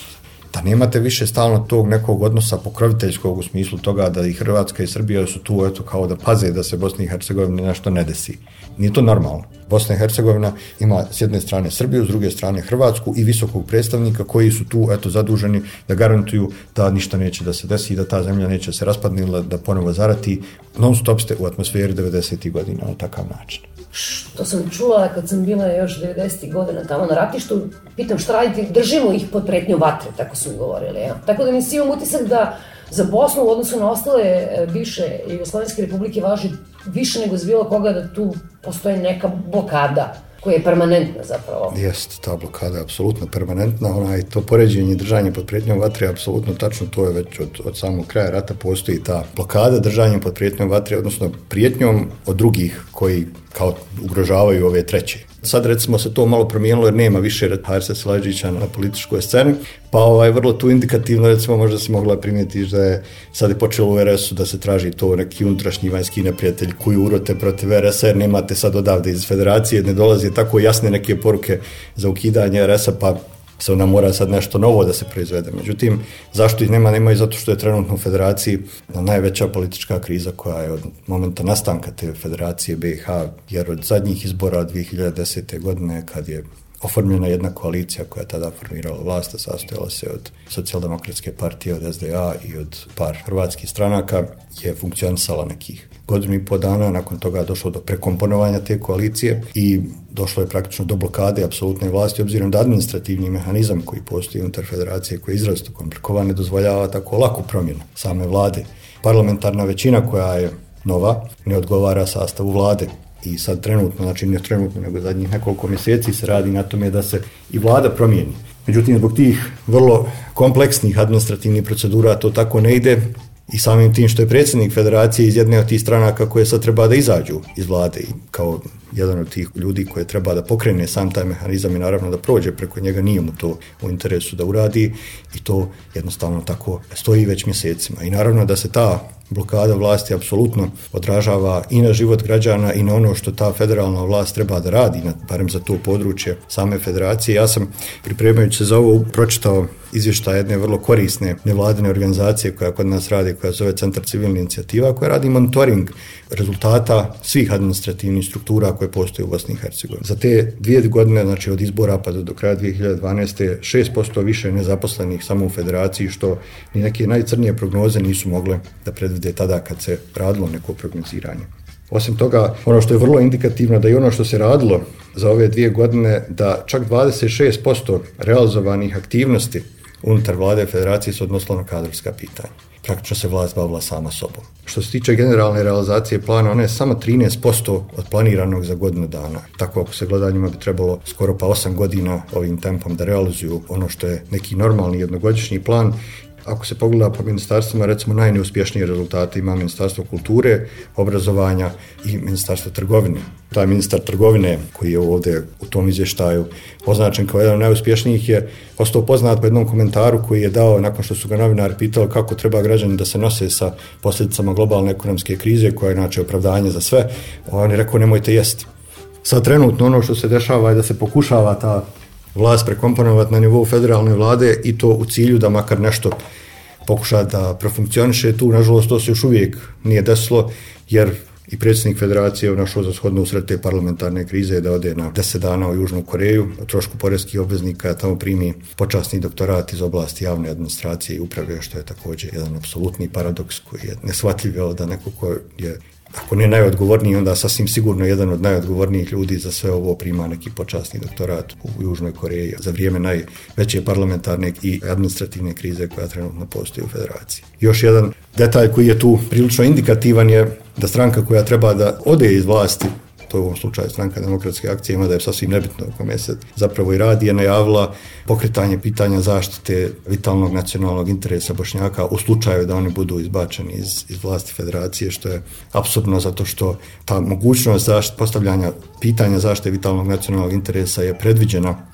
[SPEAKER 2] da nemate više stalno tog nekog odnosa pokroviteljskog u smislu toga da i Hrvatska i Srbija su tu eto kao da paze da se Bosni i Hercegovini nešto ne desi. Nije to normalno. Bosna i Hercegovina ima s jedne strane Srbiju, s druge strane Hrvatsku i visokog predstavnika koji su tu eto zaduženi da garantuju da ništa neće da se desi, da ta zemlja neće se raspadne ili da ponovo zarati. Non stop ste u atmosferi devedesetih godina na takav način.
[SPEAKER 4] Što sam čula kad sam bila još devedesetih godina tamo na ratištu, pitam šta raditi, držimo ih pod pretnjom vatre, tako su mi govorili. Ja. Tako da mi si imam utisak da za Bosnu u odnosu na ostale bivše Jugoslovenske republike važi više nego za bilo koga da tu postoji neka blokada koja je permanentna zapravo.
[SPEAKER 2] Jeste, ta blokada je apsolutno permanentna, onaj, to poređenje i držanje pod prijetnjom vatre je apsolutno tačno, to je već od, od samog kraja rata postoji ta blokada, držanje pod prijetnjom vatre, odnosno prijetnjom od drugih koji kao ugrožavaju ove treće. Sad recimo se to malo promijenilo jer nema više H R S Silajdžića na političkoj sceni, pa ovaj, vrlo tu indikativno recimo možda se mogla primijeti da je sad je počelo u R S-u da se traži to neki unutrašnji vanjski neprijatelj koji urote protiv R S-a jer nemate sad odavde iz federacije, ne dolaze tako jasne neke poruke za ukidanje R S-a, pa se ona mora sad nešto novo da se proizvede. Međutim, zašto ih nema? Nema i zato što je trenutno u federaciji najveća politička kriza koja je od momenta nastanka te federacije B i H, jer od zadnjih izbora dvije hiljade desete. godine kad je oformljena jedna koalicija koja je tada formirala vlast, sastojala se od Socijaldemokratske partije, od S D A i od par hrvatskih stranaka, je funkcionisala nekih godinu i po dana, nakon toga došlo do prekomponovanja te koalicije i došlo je praktično do blokade apsolutne vlasti, obzirom da administrativni mehanizam koji postoji unutar federacije, koji je izrazito komplikovan, ne dozvoljava tako laku promjenu same vlade. Parlamentarna većina koja je nova ne odgovara sastavu vlade. I sad trenutno, znači ne trenutno, nego zadnjih nekoliko mjeseci se radi na tome da se i vlada promijeni. Međutim, zbog tih vrlo kompleksnih administrativnih procedura to tako ne ide i samim tim što je predsjednik federacije iz jedne od tih stranaka koje sad treba da izađu iz vlade i kao jedan od tih ljudi koje treba da pokrene sam taj mehanizam i naravno da prođe preko njega, nije mu to u interesu da uradi i to jednostavno tako stoji već mjesecima. I naravno da se ta blokada vlasti apsolutno odražava i na život građana i na ono što ta federalna vlast treba da radi, barem za to područje same federacije. Ja sam pripremajući se za ovo pročitao izvještaj jedne vrlo korisne nevladine organizacije koja kod nas radi, koja zove Centar civilne inicijativa, koja radi monitoring rezultata svih administrativnih struktura koje postoje u Bosni i Hercegovini. Za te dvije godine, znači od izbora pa do, do kraja dvije hiljade dvanaeste. šest posto više nezaposlenih samo u federaciji, što ni neke najcrnije prognoze nisu mogle da predvide tada kad se radilo neko prognoziranje. Osim toga, ono što je vrlo indikativno da i ono što se radilo za ove dvije godine, da čak dvadeset šest posto realizovanih aktivnosti unutar vlade federacije se odnosilo na kadrovska pitanja. Praktično se vlast bavila sama sobom. Što se tiče generalne realizacije plana, ona je samo trinaest posto od planiranog za godinu dana. Tako ako se gleda, njima bi trebalo skoro pa osam godina ovim tempom da realizuju ono što je neki normalni jednogodišnji plan. Ako se pogleda po ministarstvima, recimo najneuspješnije rezultate ima Ministarstvo kulture, obrazovanja i Ministarstvo trgovine. Taj ministar trgovine koji je ovdje u tom izvještaju označen kao jedan od najuspješnijih je ostao poznat po jednom komentaru koji je dao nakon što su ga novinari pitali kako treba građani da se nose sa posljedicama globalne ekonomske krize koja je inače opravdanje za sve. On je rekao nemojte jesti. Sad trenutno ono što se dešava je da se pokušava ta vlast prekomponovati na nivou federalne vlade i to u cilju da makar nešto pokuša da profunkcioniše. Tu, nažalost, to se još uvijek nije desilo, jer i predsjednik federacije je našao za shodno usred te parlamentarne krize da ode na deset dana u Južnu Koreju, o trošku poreskih obveznika, tamo primi počasni doktorat iz oblasti javne administracije i uprave, što je također jedan apsolutni paradoks koji je neshvatljiv da neko ko je, ako ne najodgovorniji, onda sasvim sigurno jedan od najodgovornijih ljudi za sve ovo prima neki počasni doktorat u Južnoj Koreji za vrijeme najveće parlamentarne i administrativne krize koja trenutno postoji u federaciji. Još jedan detalj koji je tu prilično indikativan je da stranka koja treba da ode iz vlasti, to je u ovom slučaju Stranka demokratske akcije, ima da je sasvim nebitno o kome se zapravo i radi, je najavila pokretanje pitanja zaštite vitalnog nacionalnog interesa Bošnjaka u slučaju da oni budu izbačeni iz, iz vlasti federacije, što je apsurdno zato što ta mogućnost zaštite, postavljanja pitanja zaštite vitalnog nacionalnog interesa je predviđena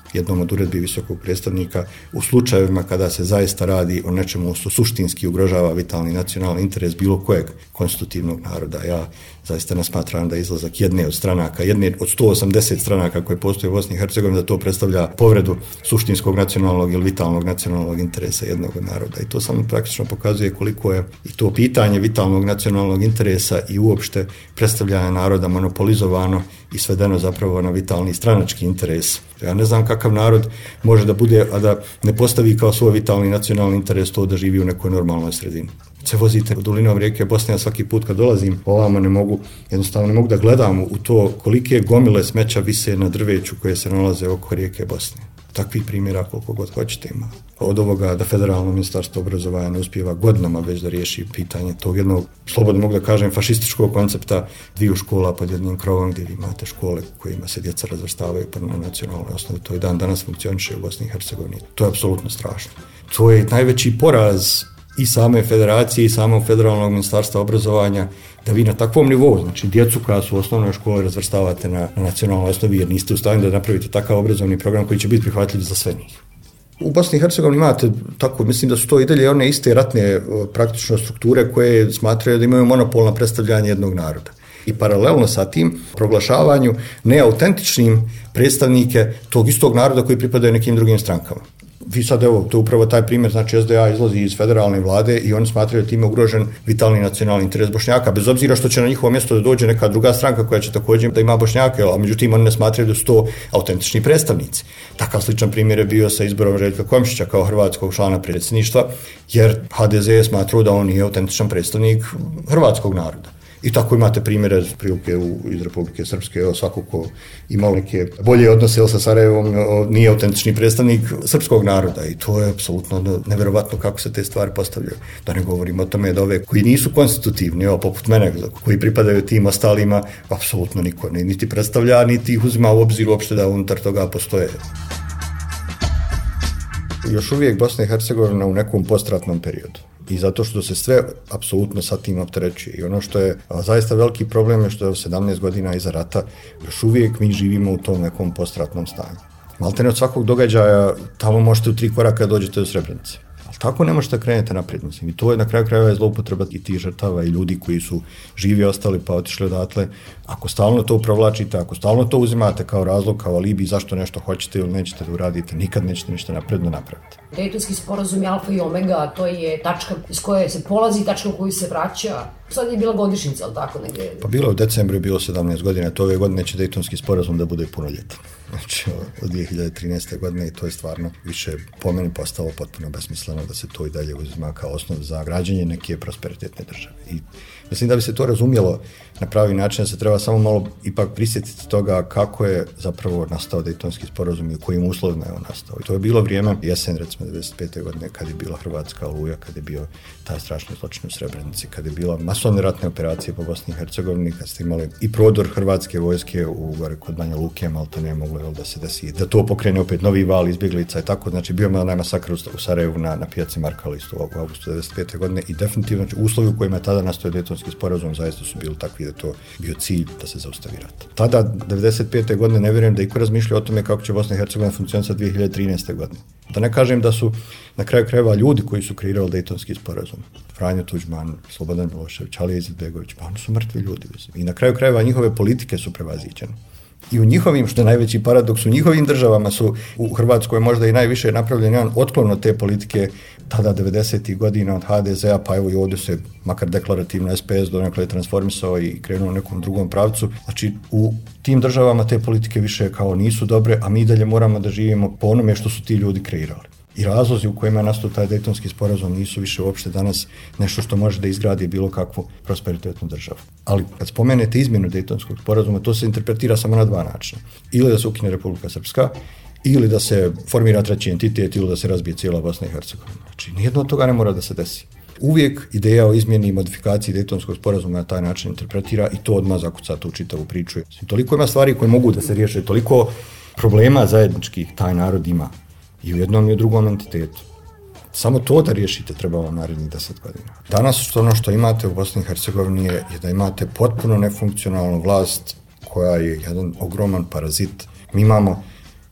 [SPEAKER 2] jednom od uredbi visokog predstavnika u slučajevima kada se zaista radi o nečemu što suštinski ugrožava vitalni nacionalni interes bilo kojeg konstitutivnog naroda. Ja zaista ne smatram da izlazak jedne od stranaka, jedne od sto osamdeset stranaka koje postoje u Bosni i Hercegovini, da to predstavlja povredu suštinskog nacionalnog ili vitalnog nacionalnog interesa jednog od naroda. I to samo praktično pokazuje koliko je i to pitanje vitalnog nacionalnog interesa i uopšte predstavljanja naroda monopolizovano i svedeno zapravo na vitalni stranački interes. Ja ne znam kakav narod može da bude, a da ne postavi kao svoj vitalni nacionalni interes to da živi u nekoj normalnoj sredini. Se vozite dolinom rijeke Bosne, ja svaki put kad dolazim ovamo ne mogu, jednostavno ne mogu da gledam u to kolike gomile smeća vise na drveću koje se nalaze oko rijeke Bosne. Takvih primjera koliko god hoćete ima. Od ovoga da Federalno ministarstvo obrazovanja ne uspijeva godinama već da riješi pitanje tog jednog, slobodno mogu da kažem, fašističkog koncepta dviju škola pod jednim krovom gdje imate škole kojima se djeca razvrstavaju na nacionalnoj osnovi. To i dan danas funkcioniše u Bosni i Hercegovini. To je apsolutno strašno. To je najveći poraz i same federacije i samog Federalnog ministarstva obrazovanja, da vi na takvom nivou, znači djecu koja su u osnovnoj školi razvrstavate na, na nacionalnoj osnovi jer niste u stanju da napravite takav obrazovni program koji će biti prihvatljiv za sve njih. U Bosni i Hercegovini imate tako, mislim da su to i dalje one iste ratne praktično strukture koje smatraju da imaju monopol na predstavljanje jednog naroda. I paralelno sa tim proglašavanju neautentičnim predstavnike tog istog naroda koji pripadaju nekim drugim strankama. Vi sad, evo, to je upravo taj primjer, znači S D A izlazi iz federalne vlade i oni smatraju da time ugrožen vitalni nacionalni interes Bošnjaka, bez obzira što će na njihovo mjesto da dođe neka druga stranka koja će također da ima Bošnjake, a međutim oni ne smatraju da su to autentični predstavnici. Takav sličan primjer je bio sa izborom Željka Komšića kao hrvatskog člana predsjedništva, jer H D Z je smatrao da on nije autentičan predstavnik hrvatskog naroda. I tako imate primjere prilike u, iz Republike Srpske, evo svako ko imao neke bolje odnose sa Sarajevom nije autentični predstavnik srpskog naroda i to je apsolutno neverovatno kako se te stvari postavljaju. Da ne govorimo o tome da ove koji nisu konstitutivni, evo poput mene, koji pripadaju tim ostalima, apsolutno niko ne, niti predstavlja, niti ih uzima u obzir uopšte da unutar toga postoje. Još uvijek Bosna i Hercegovina u nekom postratnom periodu. I zato što se sve apsolutno sa tim opterećuje. I ono što je zaista veliki problem je što je sedamnaest godina iza rata još uvijek mi živimo u tom nekom postratnom stanju. Maltene od svakog događaja tamo možete u tri koraka dođete do Srebrenice. Ali tako ne možete krenete naprijed. Mislim. I to je na kraju krajeva zloupotreba i tih žrtava i ljudi koji su živi ostali pa otišli odatle. Ako stalno to provlačite, ako stalno to uzimate kao razlog, kao alibi zašto nešto hoćete ili nećete da uradite, nikad nećete ništa napredno napraviti.
[SPEAKER 4] Dejtonski sporazum je alfa i omega, to je tačka iz koje se polazi, tačka u koju se vraća. Sad je bila godišnjica, ali tako negdje?
[SPEAKER 2] Pa bilo u decembru je bilo sedamnaest godina, to ove godine će Dejtonski sporazum da bude punoljetan. Znači od dvije hiljade trinaeste godine i to je stvarno više po meni postalo potpuno besmisleno da se to i dalje uzima kao osnov za građenje neke prosperitetne države. I mislim da bi se to razumjelo na pravi način, da se treba samo malo ipak prisjetiti toga kako je zapravo nastao Dejtonski sporazum i u kojim uslovima je on nastao. I to je bilo vrijeme jesen, recimo devedeset pete godine, kad je bila Hrvatska oluja, kad je bio taj strašni zločin u Srebrenici, kad je bila masovne ratne operacije po Bosni i Hercegovini, kad ste imali i prodor hrvatske vojske u gore kod Banja Luke, Malta ne moglo je da se desi, da to pokrene opet novi val izbjeglica i tako, znači bio je onaj masakr u Sarajevu na, na pijaci Markala isto u augustu devedeset pete godine i definitivno znači, uslovi u kojima je tada nastao Dejtonski sporazum zaista su bili takvi da to bio cilj da se zaustavi rat. Tada, devedeset pete godine, ne vjerujem da iko razmišlja o tome kako će Bosna i Hercegovina funkcionirati sa dvije hiljade trinaeste godine. Da ne kažem da su na kraju krajeva ljudi koji su kreirali Dejtonski sporazum, Franjo Tuđman, Slobodan Milošević, Alija Izetbegović, pa oni su mrtvi ljudi. I na kraju krajeva njihove politike su prevaziđene. I u njihovim, što je najveći paradoks, u njihovim državama su u Hrvatskoj možda i najviše napravljen jedan otklon od te politike tada devedesetih godina od H D Z a, pa evo i ovdje se makar deklarativno S P S donekle transformisao i krenuo u nekom drugom pravcu. Znači u tim državama te politike više kao nisu dobre, a mi dalje moramo da živimo po onome što su ti ljudi kreirali. I razlozi u kojima je nastao taj Dejtonski sporazum nisu više uopšte danas nešto što može da izgradi bilo kakvu prosperitetnu državu. Ali kad spomenete izmjenu Dejtonskog sporazuma, to se interpretira samo na dva načina. Ili da se ukine Republika Srpska, ili da se formira treći entitet, ili da se razbije cijela Bosna i Hercegovina. Znači, nijedno od toga ne mora da se desi. Uvijek ideja o izmjeni i modifikaciji Dejtonskog sporazuma na taj način interpretira i to odmah zakuca tu čitavu priču. Toliko ima stvari koje mogu da se riješe, toliko problema zajedničkih taj narod ima. I u jednom i u drugom entitetu. Samo to da riješite treba vam narednih deset godina. Danas što ono što imate u Bosni i Hercegovini je, je da imate potpuno nefunkcionalnu vlast koja je jedan ogroman parazit. Mi imamo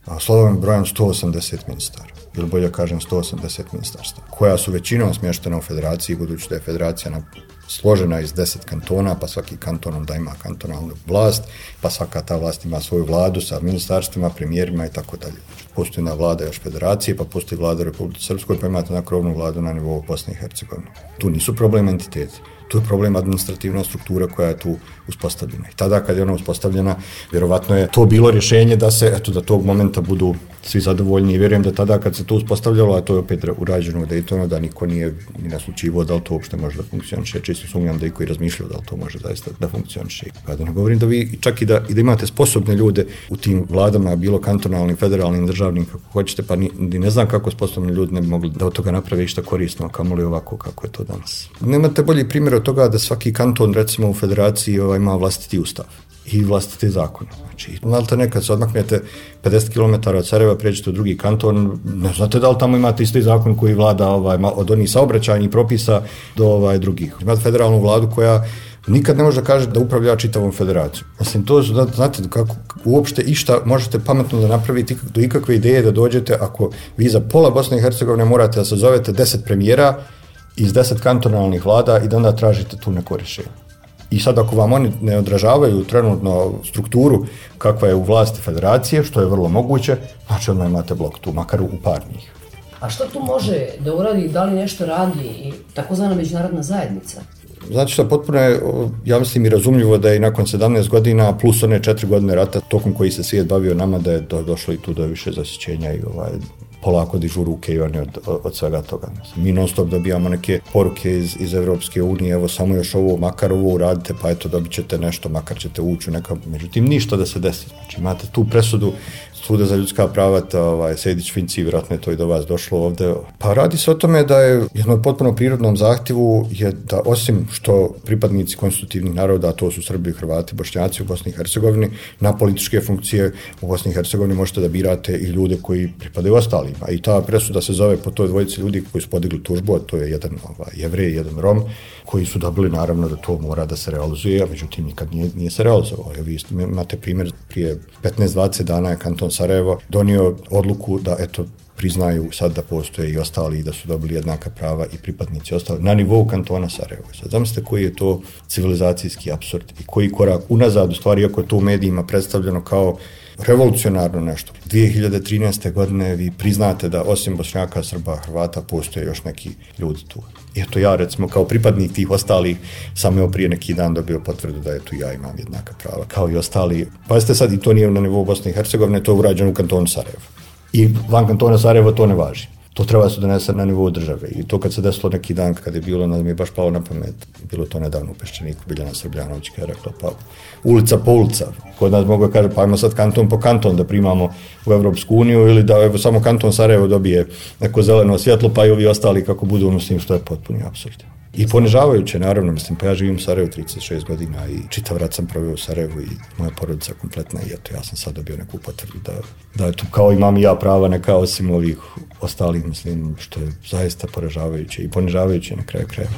[SPEAKER 2] a Slobodan brojam sto osamdeset ministara, ili bolje kažem sto osamdeset ministarstva, koja su većinom smještena u federaciji, budući da je federacija na složena iz deset kantona, pa svaki kanton onda ima kantonalnu vlast, pa svaka ta vlast ima svoju vladu sa ministarstvima, premijerima i tako dalje. Postoji jedna vlada još federacije, pa postoji vlada u Republici Srpskoj, pa imate na krovnu vladu na nivou Bosne i Hercegovine. Tu nisu problem entiteti. Tu je problem administrativna struktura koja je tu uspostavljena. I tada kad je ona uspostavljena, vjerovatno je to bilo rješenje da se, eto, da tog momenta budu svi zadovoljni i vjerujem da tada kad se to uspostavljalo, a to je opet urađeno u Daytonu, da niko nije ni naslučivo da li to uopšte može da funkcioniše. Čisto sumnjam da iko i razmišljao da li to može zaista da funkcioniše. Kada ne govorim da vi čak i da, i da imate sposobne ljude u tim vladama, bilo kantonalnim, federalnim, državnim, kako hoćete, pa ni, ni ne znam kako sposobni ljudi ne bi mogli da od toga naprave išta korisno, kamoli ovako kako je to danas. Nemate bolji primjer od toga da svaki kanton, recimo u federaciji, ovaj, ima vlastiti ustav i vlastite zakone. Znači, znate, nekad se odmaknete pedeset kilometara od Sarajeva, pređete u drugi kanton, ne znate da li tamo imate isti zakon koji vlada ovaj, od onih saobraćajnih propisa do ovaj, drugih. Imate federalnu vladu koja nikad ne može da kaže da upravlja čitavom federacijom. Mislim, to znate kako uopšte išta možete pametno da napravite do ikakve ideje da dođete ako vi za pola Bosne i Hercegovine morate da se zovete deset premijera iz deset kantonalnih vlada i da onda tražite tu neko rješenje. I sad ako vam oni ne odražavaju trenutno strukturu kakva je u vlasti federacije, što je vrlo moguće, znači onda imate blok tu, makar u par njih.
[SPEAKER 4] A što tu može da uradi, da li nešto radi i takozvana međunarodna zajednica?
[SPEAKER 2] Znači što potpuno je, ja mislim i razumljivo da je nakon sedamnaest godina plus one četiri godine rata tokom koji se svijet bavio nama da je do, došlo i tu do više zasjećenja i ovaj, polako dižu ruke i oni od, od svega toga. Mi non stop dobijamo neke poruke iz, iz Evropske unije, evo samo još ovo, makar ovo uradite, pa eto dobit ćete nešto, makar ćete ući u neka, međutim ništa da se desi. Znači imate tu presudu Suda za ljudska prava, ovaj, Sejdić Finci, vjerojatno je to i do vas došlo ovdje. Pa radi se o tome da je jednom potpuno prirodnom zahtjevu je da osim što pripadnici konstitutivnih naroda, a to su Srbi, Hrvati, Bošnjaci u Bosni i Hercegovini, na političke funkcije u Bosni i Hercegovini možete da birate i ljude koji pripadaju ostalima. I ta presuda se zove po toj dvojici ljudi koji su podigli tužbu, a to je jedan ovaj, Jevrej i jedan Rom, koji su dobili naravno da to mora da se realizuje, a međutim nikad nije, nije se realizovalo. Vi imate primjer, prije petnaest dvadeset dana je kanton Sarajevo donio odluku da eto priznaju sad da postoje i ostali i da su dobili jednaka prava i pripadnici ostali na nivou kantona Sarajevo. Sad zamislite koji je to civilizacijski apsurd i koji korak unazad, u stvari ako je to u medijima predstavljeno kao revolucionarno nešto. dvije hiljade trinaeste. godine vi priznate da osim Bošnjaka, Srba, Hrvata postoje još neki ljudi tu. I eto ja recimo kao pripadnik tih ostalih sam evo prije neki dan dobio potvrdu da eto ja imam jednaka prava kao i ostali. Pazite sad i to nije na nivou Bosne i Hercegovine, to je urađeno u kantonu Sarajevo. I van kantona Sarajevo to ne važi. To treba se donese na nivou države. I to kad se desilo neki dan, kad je bilo, da mi je baš palo na pamet, bilo to nedavno u Peščaniku, Biljana Srbljanović koja je rekla, pa ulica po ulica. Kod nas mogu kaže, pa ajmo sad kanton po kanton da primamo u Evropsku uniju ili da evo, samo kanton Sarajevo dobije neko zeleno svjetlo, pa i ovi ostali kako budu ono s njim, što je potpuni apsurd. I ponižavajuće, naravno, mislim, pa ja živim u Sarajevu trideset šest godina i čitav rat sam proveo u Sarajevu i moja porodica kompletna i eto, ja sam sad dobio neku potvrdu da, da je tu kao imam i ja prava neka osim ovih ostalih, mislim, što je zaista poražavajuće i ponižavajuće na kraju krajeva.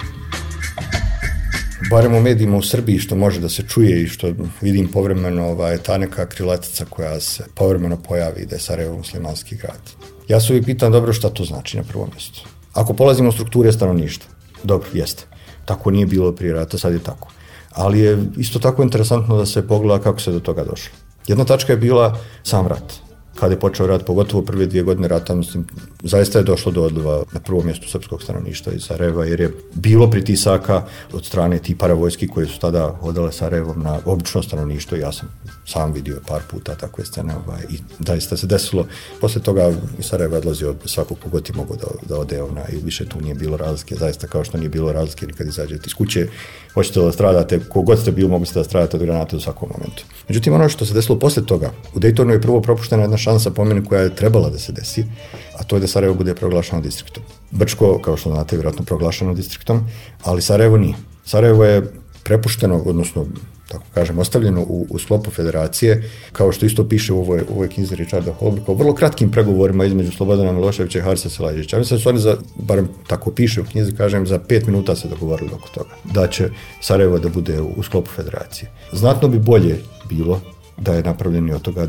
[SPEAKER 2] Barem u medijima u Srbiji što može da se čuje i što vidim povremeno ovaj, ta neka krilatica koja se povremeno pojavi da je Sarajevo muslimanski grad. Ja se uvijek pitam dobro šta to znači na prvom mjestu. Ako polazimo od strukture stanovništva, dobro, jeste. Tako nije bilo prije rata, sad je tako. Ali je isto tako interesantno da se pogleda kako se do toga došlo. Jedna tačka je bila sam rat. Kada je počeo rat, pogotovo prve dvije godine rata, mislim, zaista je došlo do odliva na prvom mjestu srpskog stanovništva iz Sarajeva, jer je bilo pritisaka od strane tih paravojski koje su tada hodale Sarajevom na obično stanovništvo. Ja sam sam vidio par puta takve scene ovaj, i zaista se desilo. Posle toga iz Sarajeva odlazio svakog kogod je mogo da, da ode ona, i više tu nije bilo razlike, zaista kao što nije bilo razlike nikad izađete iz kuće, hoćete da stradate, kogod ste bili mogli ste da stradate od granate u svakom momentu. Međutim, ono što se desilo posle toga, u Daytonu je prvo propuštena jedna šansa po meni koja je trebala da se desi, a to je da Sarajevo bude proglašeno distriktom. Brčko, kao što znate, je vjerojatno proglašeno distriktom, ali Sarajevo nije. Sarajevo je prepušteno, odnosno, tako kažem, ostavljeno u, u sklopu federacije, kao što isto piše u ovoj, u ovoj knjizi Richarda Holbrooka, o vrlo kratkim pregovorima između Slobodana Miloševića i Harisa Silajdžića. Mislim da su oni, za, barem tako piše u knjizi, kažem, za pet minuta se dogovorili oko toga, da će Sarajevo da bude u, u sklopu federacije. Znatno bi bolje bilo da je napravljen od toga distrikt.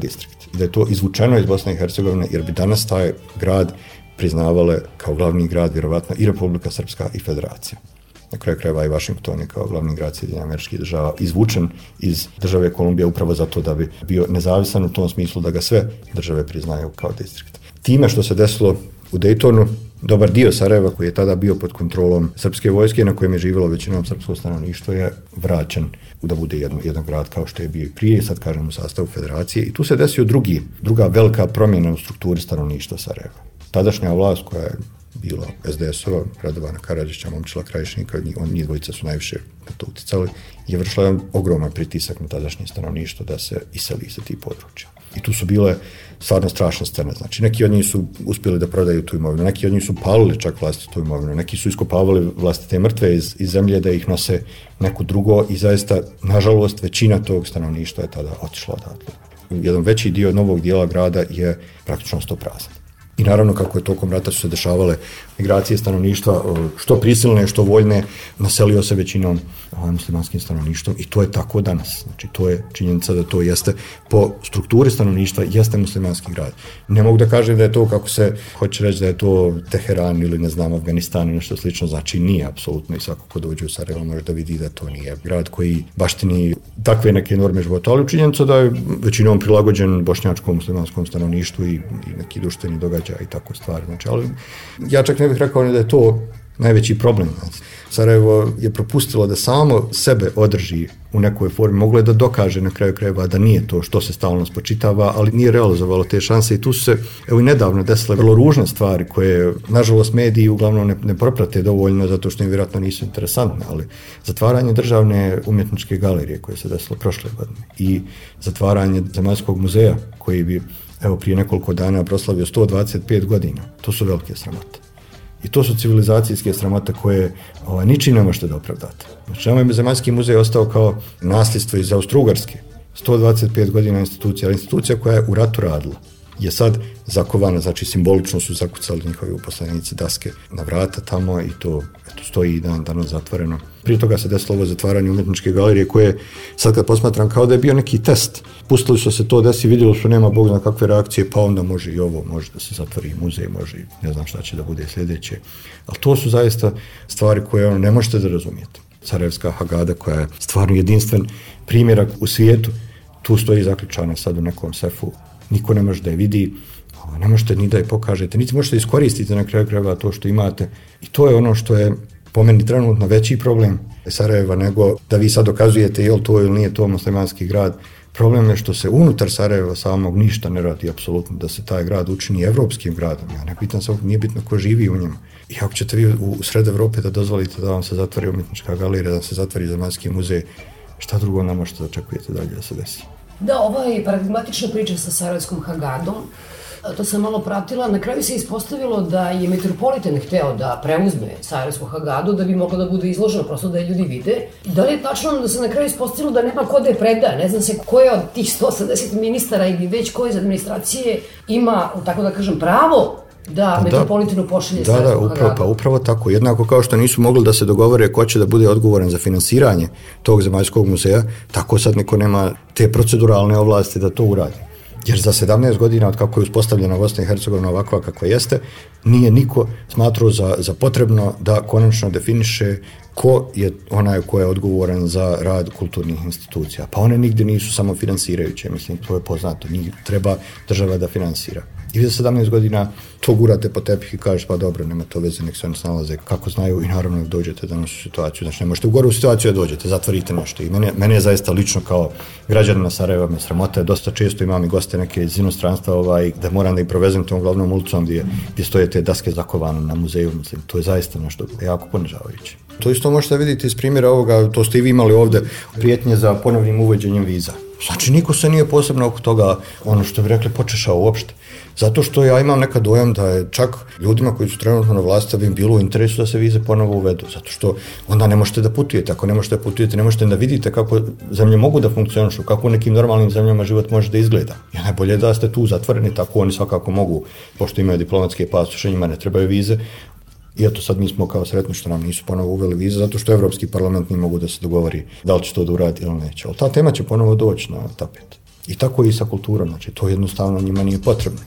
[SPEAKER 2] i da je to izvučeno iz Bosne i Hercegovine, jer bi danas taj grad priznavale kao glavni grad vjerovatno i Republika Srpska i Federacija. Na kraju krajeva i Washington je kao glavni grad Sjedinjenih Američkih Država izvučen iz države Kolumbije upravo zato da bi bio nezavisan u tom smislu da ga sve države priznaju kao distrikt. Time što se desilo u Daytonu, dobar dio Sarajeva koji je tada bio pod kontrolom srpske vojske na kojem je živjelo većinom srpskog stanovništva je vraćen da bude jedan, jedan grad kao što je bio i prije, sad kažem u sastavu federacije. I tu se desio drugi, druga velika promjena u strukturi stanovništva Sarajeva. Tadašnja vlast koja je bila es de es-ova, Radovana Karadžića, Momčila Krajišnika, on, njih dvojica su najviše na to uticali, je vršila ogroman pritisak na tadašnje stanovništvo da se iseli sa tih područja. I tu su bile stvarno strašne scene. Znači, neki od njih su uspjeli da prodaju tu imovinu, neki od njih su palili čak vlastitu imovinu, neki su iskopavali vlastite mrtve iz, iz zemlje da ih nose neko drugo i zaista, nažalost, većina tog stanovništva je tada otišla odatle. Jedan veći dio novog dijela grada je praktično sto prazan. I naravno, kako je tokom rata su se dešavale migracije stanovništva, što prisilne, što voljne, naselio se većinom muslimanskim stanovništvom i to je tako danas. Znači, to je činjenica da to jeste, po strukturi stanovništva, jeste muslimanski grad. Ne mogu da kažem da je to, kako se hoće reći, da je to Teheran ili, ne znam, Afganistan ili nešto slično, znači nije apsolutno i svako ko dođe u Sarajevo može da vidi da to nije grad koji baštini takve neke norme života, ali činjenica da je većinom prilagođen bošnjačkom muslimanskom stanovništvu i, i neki društveni događaj i tako stvari. Znači, ali ja čak ne bih rekao da je to najveći problem. Sarajevo je propustilo da samo sebe održi u nekoj formi, moglo je da dokaže na kraju krajeva da nije to što se stalno spočitava, ali nije realizovalo te šanse i tu su se, evo i nedavno desile vrlo ružne stvari koje, nažalost, mediji uglavnom ne, ne proprate dovoljno zato što im vjerojatno nisu interesantne, ali zatvaranje državne umjetničke galerije koje se desilo prošle godine i zatvaranje Zemaljskog muzeja koji bi, evo, prije nekoliko dana proslavio sto dvadeset pet godina, to su velike sramote. I to su civilizacijske sramote koje ovaj, ničim ne možete da opravdate. Znači, nama je Zemaljski muzej ostao kao nasljedstvo iz Austro-Ugarske. sto dvadeset pet godina institucija, ali institucija koja je u ratu radila je sad zakovana, znači simbolično su zakucali njihovi uposlenici daske na vrata tamo i to eto, stoji i dan danas zatvoreno. Prije toga se desilo ovo zatvaranje umjetničke galerije koje sad kad posmatram kao da je bio neki test. Pustili su se to desi, vidjelo su nema Bog zna kakve reakcije, pa onda može i ovo, može da se zatvori muzej, može i ne znam šta će da bude sljedeće. Ali to su zaista stvari koje ono, ne možete da razumijete. Sarajevska Hagada koja je stvarno jedinstven primjerak u svijetu, tu stoji zaključana sad u nekom sefu. Niko ne može da je vidi, ne možete ni da je pokažete, niti možete iskoristiti na kraju krajeva to što imate. I to je ono što je po meni trenutno veći problem Sarajeva nego da vi sad dokazujete je li to ili nije to muslimanski grad. Problem je što se unutar Sarajeva samog ništa ne radi apsolutno da se taj grad učini evropskim gradom. Ja ne pitam se, nije bitno ko živi u njemu. I ako ćete vi u sred Evrope da dozvolite da vam se zatvori umjetnička galerija, da se zatvori Zemaljski muzej, šta drugo ne možete da očekujete dalje da se desi?
[SPEAKER 4] Da, ova je paradigmatična priča sa Sarajevskom Hagadom, to sam malo pratila, na kraju se ispostavilo da je metropolitan hteo da preuzme Sarajevsku Hagadu da bi mogla da bude izložena, prosto da je ljudi vide. Da li je tačno da se na kraju ispostavilo da nema ko da je preda, ne znam se ko je od tih sto osamdeset ministara ili već ko iz administracije ima, tako da kažem, pravo da metropolitanu pošalje
[SPEAKER 2] da, da, upravo, pa upravo tako. Jednako kao što nisu mogli da se dogovore ko će da bude odgovoran za finansiranje tog Zemaljskog muzeja, tako sad niko nema te proceduralne ovlasti da to uradi. Jer za sedamnaest godina od kako je uspostavljena Bosna i Hercegovina ovakva kakva jeste, nije niko smatrao za, za potrebno da konačno definiše ko je onaj ko je odgovoran za rad kulturnih institucija. Pa one nigdje nisu samo finansirajuće, mislim, to je poznato, njih treba država da finansira. I vi za sedamnaest godina to gurate po tepih i kažeš pa dobro, nema to veze, nek se oni snalaze kako znaju i naravno dođete danas u situaciju. Znači ne možete u goru situaciju da dođete, zatvorite nešto. I mene, mene je zaista lično kao građanina Sarajeva me sramota, dosta često imam i goste neke iz inostranstva ovaj, da moram da ih provezem tom glavnom ulicom gdje, gdje stoje te daske zakovane na muzeju. Mislim, to je zaista nešto jako ponižavajuće. To isto možete vidjeti iz primjera ovoga, to ste i vi imali ovdje, prijetnje za ponovnim uvođenjem viza. Znači niko se nije posebno oko toga, ono što bi rekli, počešao uopšte. Zato što ja imam nekad dojam da je čak ljudima koji su trenutno na vlasti bi im bilo u interesu da se vize ponovo uvedu. Zato što onda ne možete da putujete. Ako ne možete da putujete, ne možete da vidite kako zemlje mogu da funkcionišu, kako u nekim normalnim zemljama život može da izgleda. I najbolje da ste tu zatvoreni, tako oni svakako mogu, pošto imaju diplomatske pasoše, njima ne trebaju vize. I eto sad mi smo kao sretni što nam nisu ponovo uveli vize, zato što Evropski parlament ne mogu da se dogovori da li će to da uradi ili neće. Ali ta tema će ponovo doći na tapet. I tako i sa kulturom, znači to jednostavno njima nije potrebno.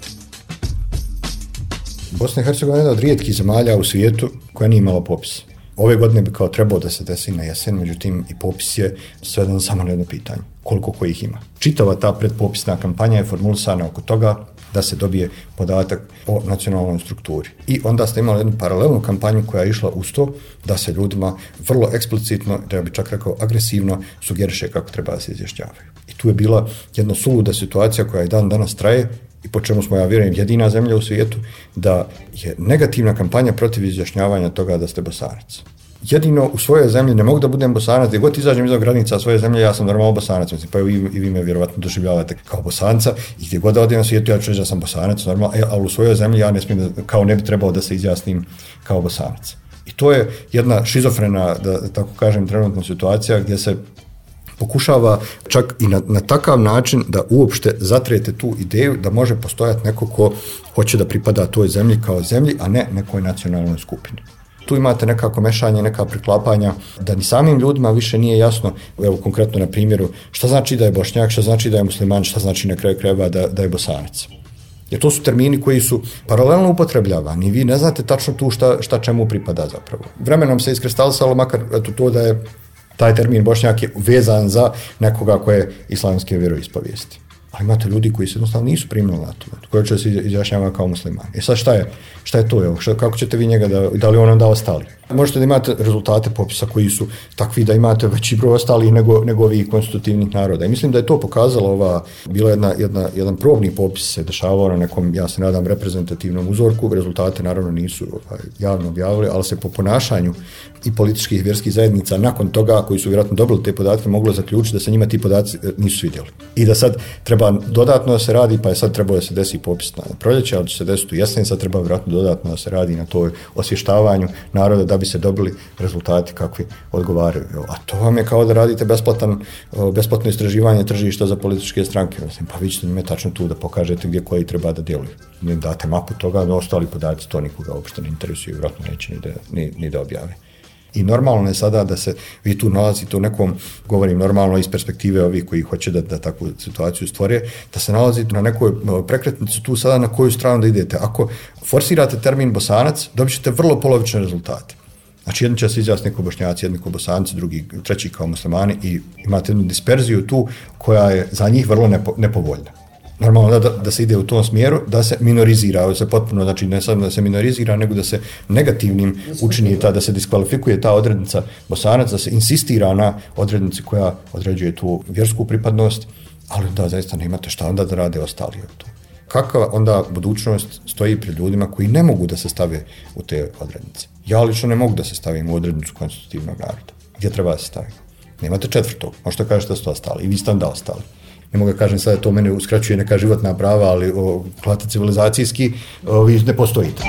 [SPEAKER 2] Bosna i Hercegovina je jedna od rijetkih zemalja u svijetu koja nije imala popis. Ove godine bi kao trebao da se desi na jesen, međutim i popis je sveden samo na jedno pitanje. Koliko kojih ima? Čitava ta predpopisna kampanja je formulisana oko toga da se dobije podatak o nacionalnoj strukturi. I onda ste imali jednu paralelnu kampanju koja je išla uz to da se ljudima vrlo eksplicitno, da bi čak rekao agresivno, sugeriše kako treba da se izjašnjavaju. I tu je bila jedna suluda situacija koja i dan danas traje i po čemu smo, ja vjerujem, jedina zemlja u svijetu da je negativna kampanja protiv izjašnjavanja toga da ste Bosanac. Jedino u svojoj zemlji ne mogu da budem Bosanac, gdje god izađem iza granica svoje zemlje, ja sam normalno Bosanac, mislim, pa i, i vi me vjerovatno doživljavate kao Bosanca i gdje god da odem na svijetu ja ću reći da sam Bosanac, normalno, e, ali u svojoj zemlji ja ne smijem da, kao ne bi trebao da se izjasnim kao Bosanac. I to je jedna šizofrena, da, da tako kažem, trenutna situacija gdje se pokušava čak i na, na takav način da uopšte zatrete tu ideju da može postojati neko ko hoće da pripada toj zemlji kao zemlji, a ne nekoj nacionalnoj skupini. Tu imate nekako mešanje, neka priklapanja, da ni samim ljudima više nije jasno, evo konkretno na primjeru, šta znači da je Bošnjak, šta znači da je musliman, šta znači na kraju krajeva da, da je Bosanac. Jer to su termini koji su paralelno upotrebljavani i vi ne znate tačno tu šta, šta čemu pripada zapravo. Vremenom se iskristalisalo makar eto, to da je taj termin Bošnjak je vezan za nekoga koje je islamske vjeroispovijesti. Ali imate ljudi koji se jednostavno nisu primili na to, koji će se izjašnjava kao musliman. E sad šta je, šta je to? Evo, šta, kako ćete vi njega, da, da li on onda ostali? Možete da imate rezultate popisa koji su takvi da imate veći broj ostalih nego, nego ovih konstitutivnih naroda. I mislim da je to pokazalo ova, bila jedna, jedna, jedan probni popis se dešavao na nekom, ja se nadam, reprezentativnom uzorku. Rezultate naravno nisu ovaj, javno objavili, ali se po ponašanju i političkih i vjerskih zajednica nakon toga, koji su vjerojatno dobili te podatke, moglo zaključiti da se njima ti podaci nisu svidjeli. I da sad treba dodatno da se radi, pa je sad trebalo da se desi popis na proljeće, ali će se desiti u jesen, sad treba vjerojatno dodatno da se radi na toj osvještavanju naroda da bi se dobili rezultati kakvi odgovaraju. A to vam je kao da radite besplatan, besplatno istraživanje tržišta za političke stranke. Mislim, pa vi ćete njime tačno tu da pokažete gdje koji treba da djeluju. Ne date mapu toga, da ostali podaci to nikoga uopšte ne interesuju, vjerojatno neće ni da, ni, ni da objave. I normalno je sada da se vi tu nalazite u nekom, govorim normalno iz perspektive ovih koji hoće da, da takvu situaciju stvore, da se nalazite na nekoj prekretnici tu sada na koju stranu da idete. Ako forsirate termin Bosanac, dobit ćete vrlo polovične rezultate. Znači, jedni će se izjasniti kao Bošnjaci, jedni kao Bosanci, drugi, treći kao muslimani i imate jednu disperziju tu koja je za njih vrlo nepo, nepovoljna. Normalno da, da se ide u tom smjeru, da se minorizira, da se potpuno, znači ne samo da se minorizira, nego da se negativnim učini ta, da se diskvalifikuje ta odrednica Bosanac, da se insistira na odrednici koja određuje tu vjersku pripadnost, ali da zaista ne imate šta onda da rade ostali od to. Kakva onda budućnost stoji pred ljudima koji ne mogu da se stave u te odrednice? Ja lično ne mogu da se stavim u odrednicu konstitutivnog naroda. Gdje treba da se stavim? Nemate četvrtog, možete kažete da ste ostali i vi ste onda ostali. Ne mogu da kažem sada da to mene uskraćuje neka životna prava, ali o, klate civilizacijski o, vi ne postojite.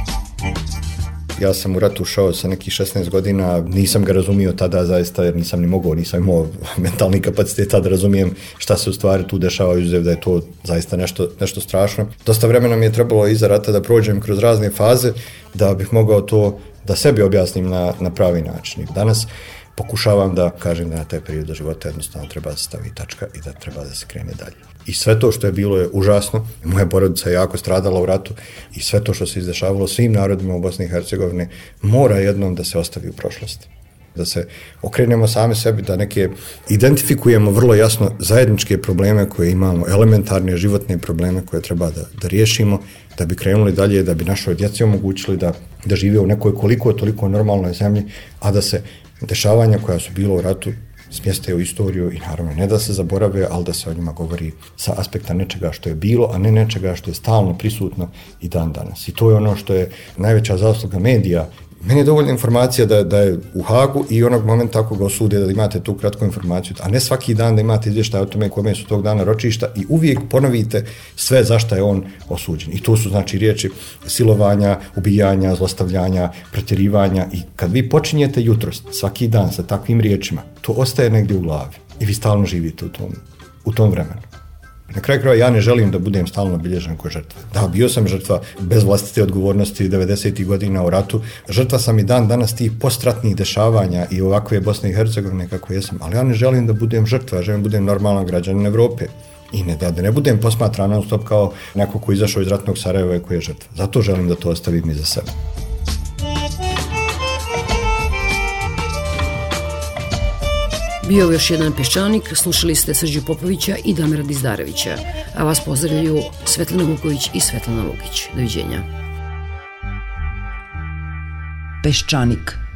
[SPEAKER 2] Ja sam u rat ušao sa nekih šesnaest godina, nisam ga razumio tada zaista jer nisam ni mogao, nisam imao mentalni kapacitet da razumijem šta se u stvari tu dešava, izuzev da je to zaista nešto, nešto strašno. Dosta vremena mi je trebalo iza rata da prođem kroz razne faze da bih mogao to da sebi objasnim na, na pravi način. Danas pokušavam da kažem da na taj period života jednostavno treba da se stavi tačka i da treba da se krene dalje. I sve to što je bilo je užasno. Moja porodica je jako stradala u ratu i sve to što se izdešavalo svim narodima u Bosni i Hercegovini mora jednom da se ostavi u prošlosti. Da se okrenemo same sebi, da neke identifikujemo vrlo jasno zajedničke probleme koje imamo, elementarne životne probleme koje treba da, da riješimo, da bi krenuli dalje, da bi našoj djeci omogućili da, da žive u nekoj koliko toliko normalnoj zemlji, a da se dešavanja koja su bila u ratu smjeste u istoriju i naravno ne da se zaborave, ali da se o njima govori sa aspekta nečega što je bilo, a ne nečega što je stalno prisutno i dan danas. I to je ono što je najveća zasluga medija. Meni je dovoljna informacija da, da je u Hagu i onog momenta ako ga osude da imate tu kratku informaciju, a ne svaki dan da imate izvještaj o tome kome su tog dana ročišta i uvijek ponovite sve zašto je on osuđen. I to su znači riječi silovanja, ubijanja, zlostavljanja, protjerivanja i kad vi počinjete jutros svaki dan sa takvim riječima, to ostaje negdje u glavi i vi stalno živite u tom, u tom vremenu. Na kraju krajeva ja ne želim da budem stalno obilježen kao žrtva. Da, bio sam žrtva bez vlastite odgovornosti devedesetih godina u ratu. Žrtva sam i dan danas tih postratnih dešavanja i ovakve Bosne i Hercegovine kako jesam, ali ja ne želim da budem žrtva, želim da budem normalan građanin Evrope. I ne, da, da ne budem posmatran non stop kao neko ko izašao iz ratnog Sarajeva i koji je žrtva. Zato želim da to ostavim iza sebe.
[SPEAKER 4] Bio je još jedan Peščanik, slušali ste Srđu Popovića i Damira Dizdarevića, a vas pozdravljaju Svetlana Vuković i Svetlana Lukić. Doviđenja.
[SPEAKER 6] Peščanik.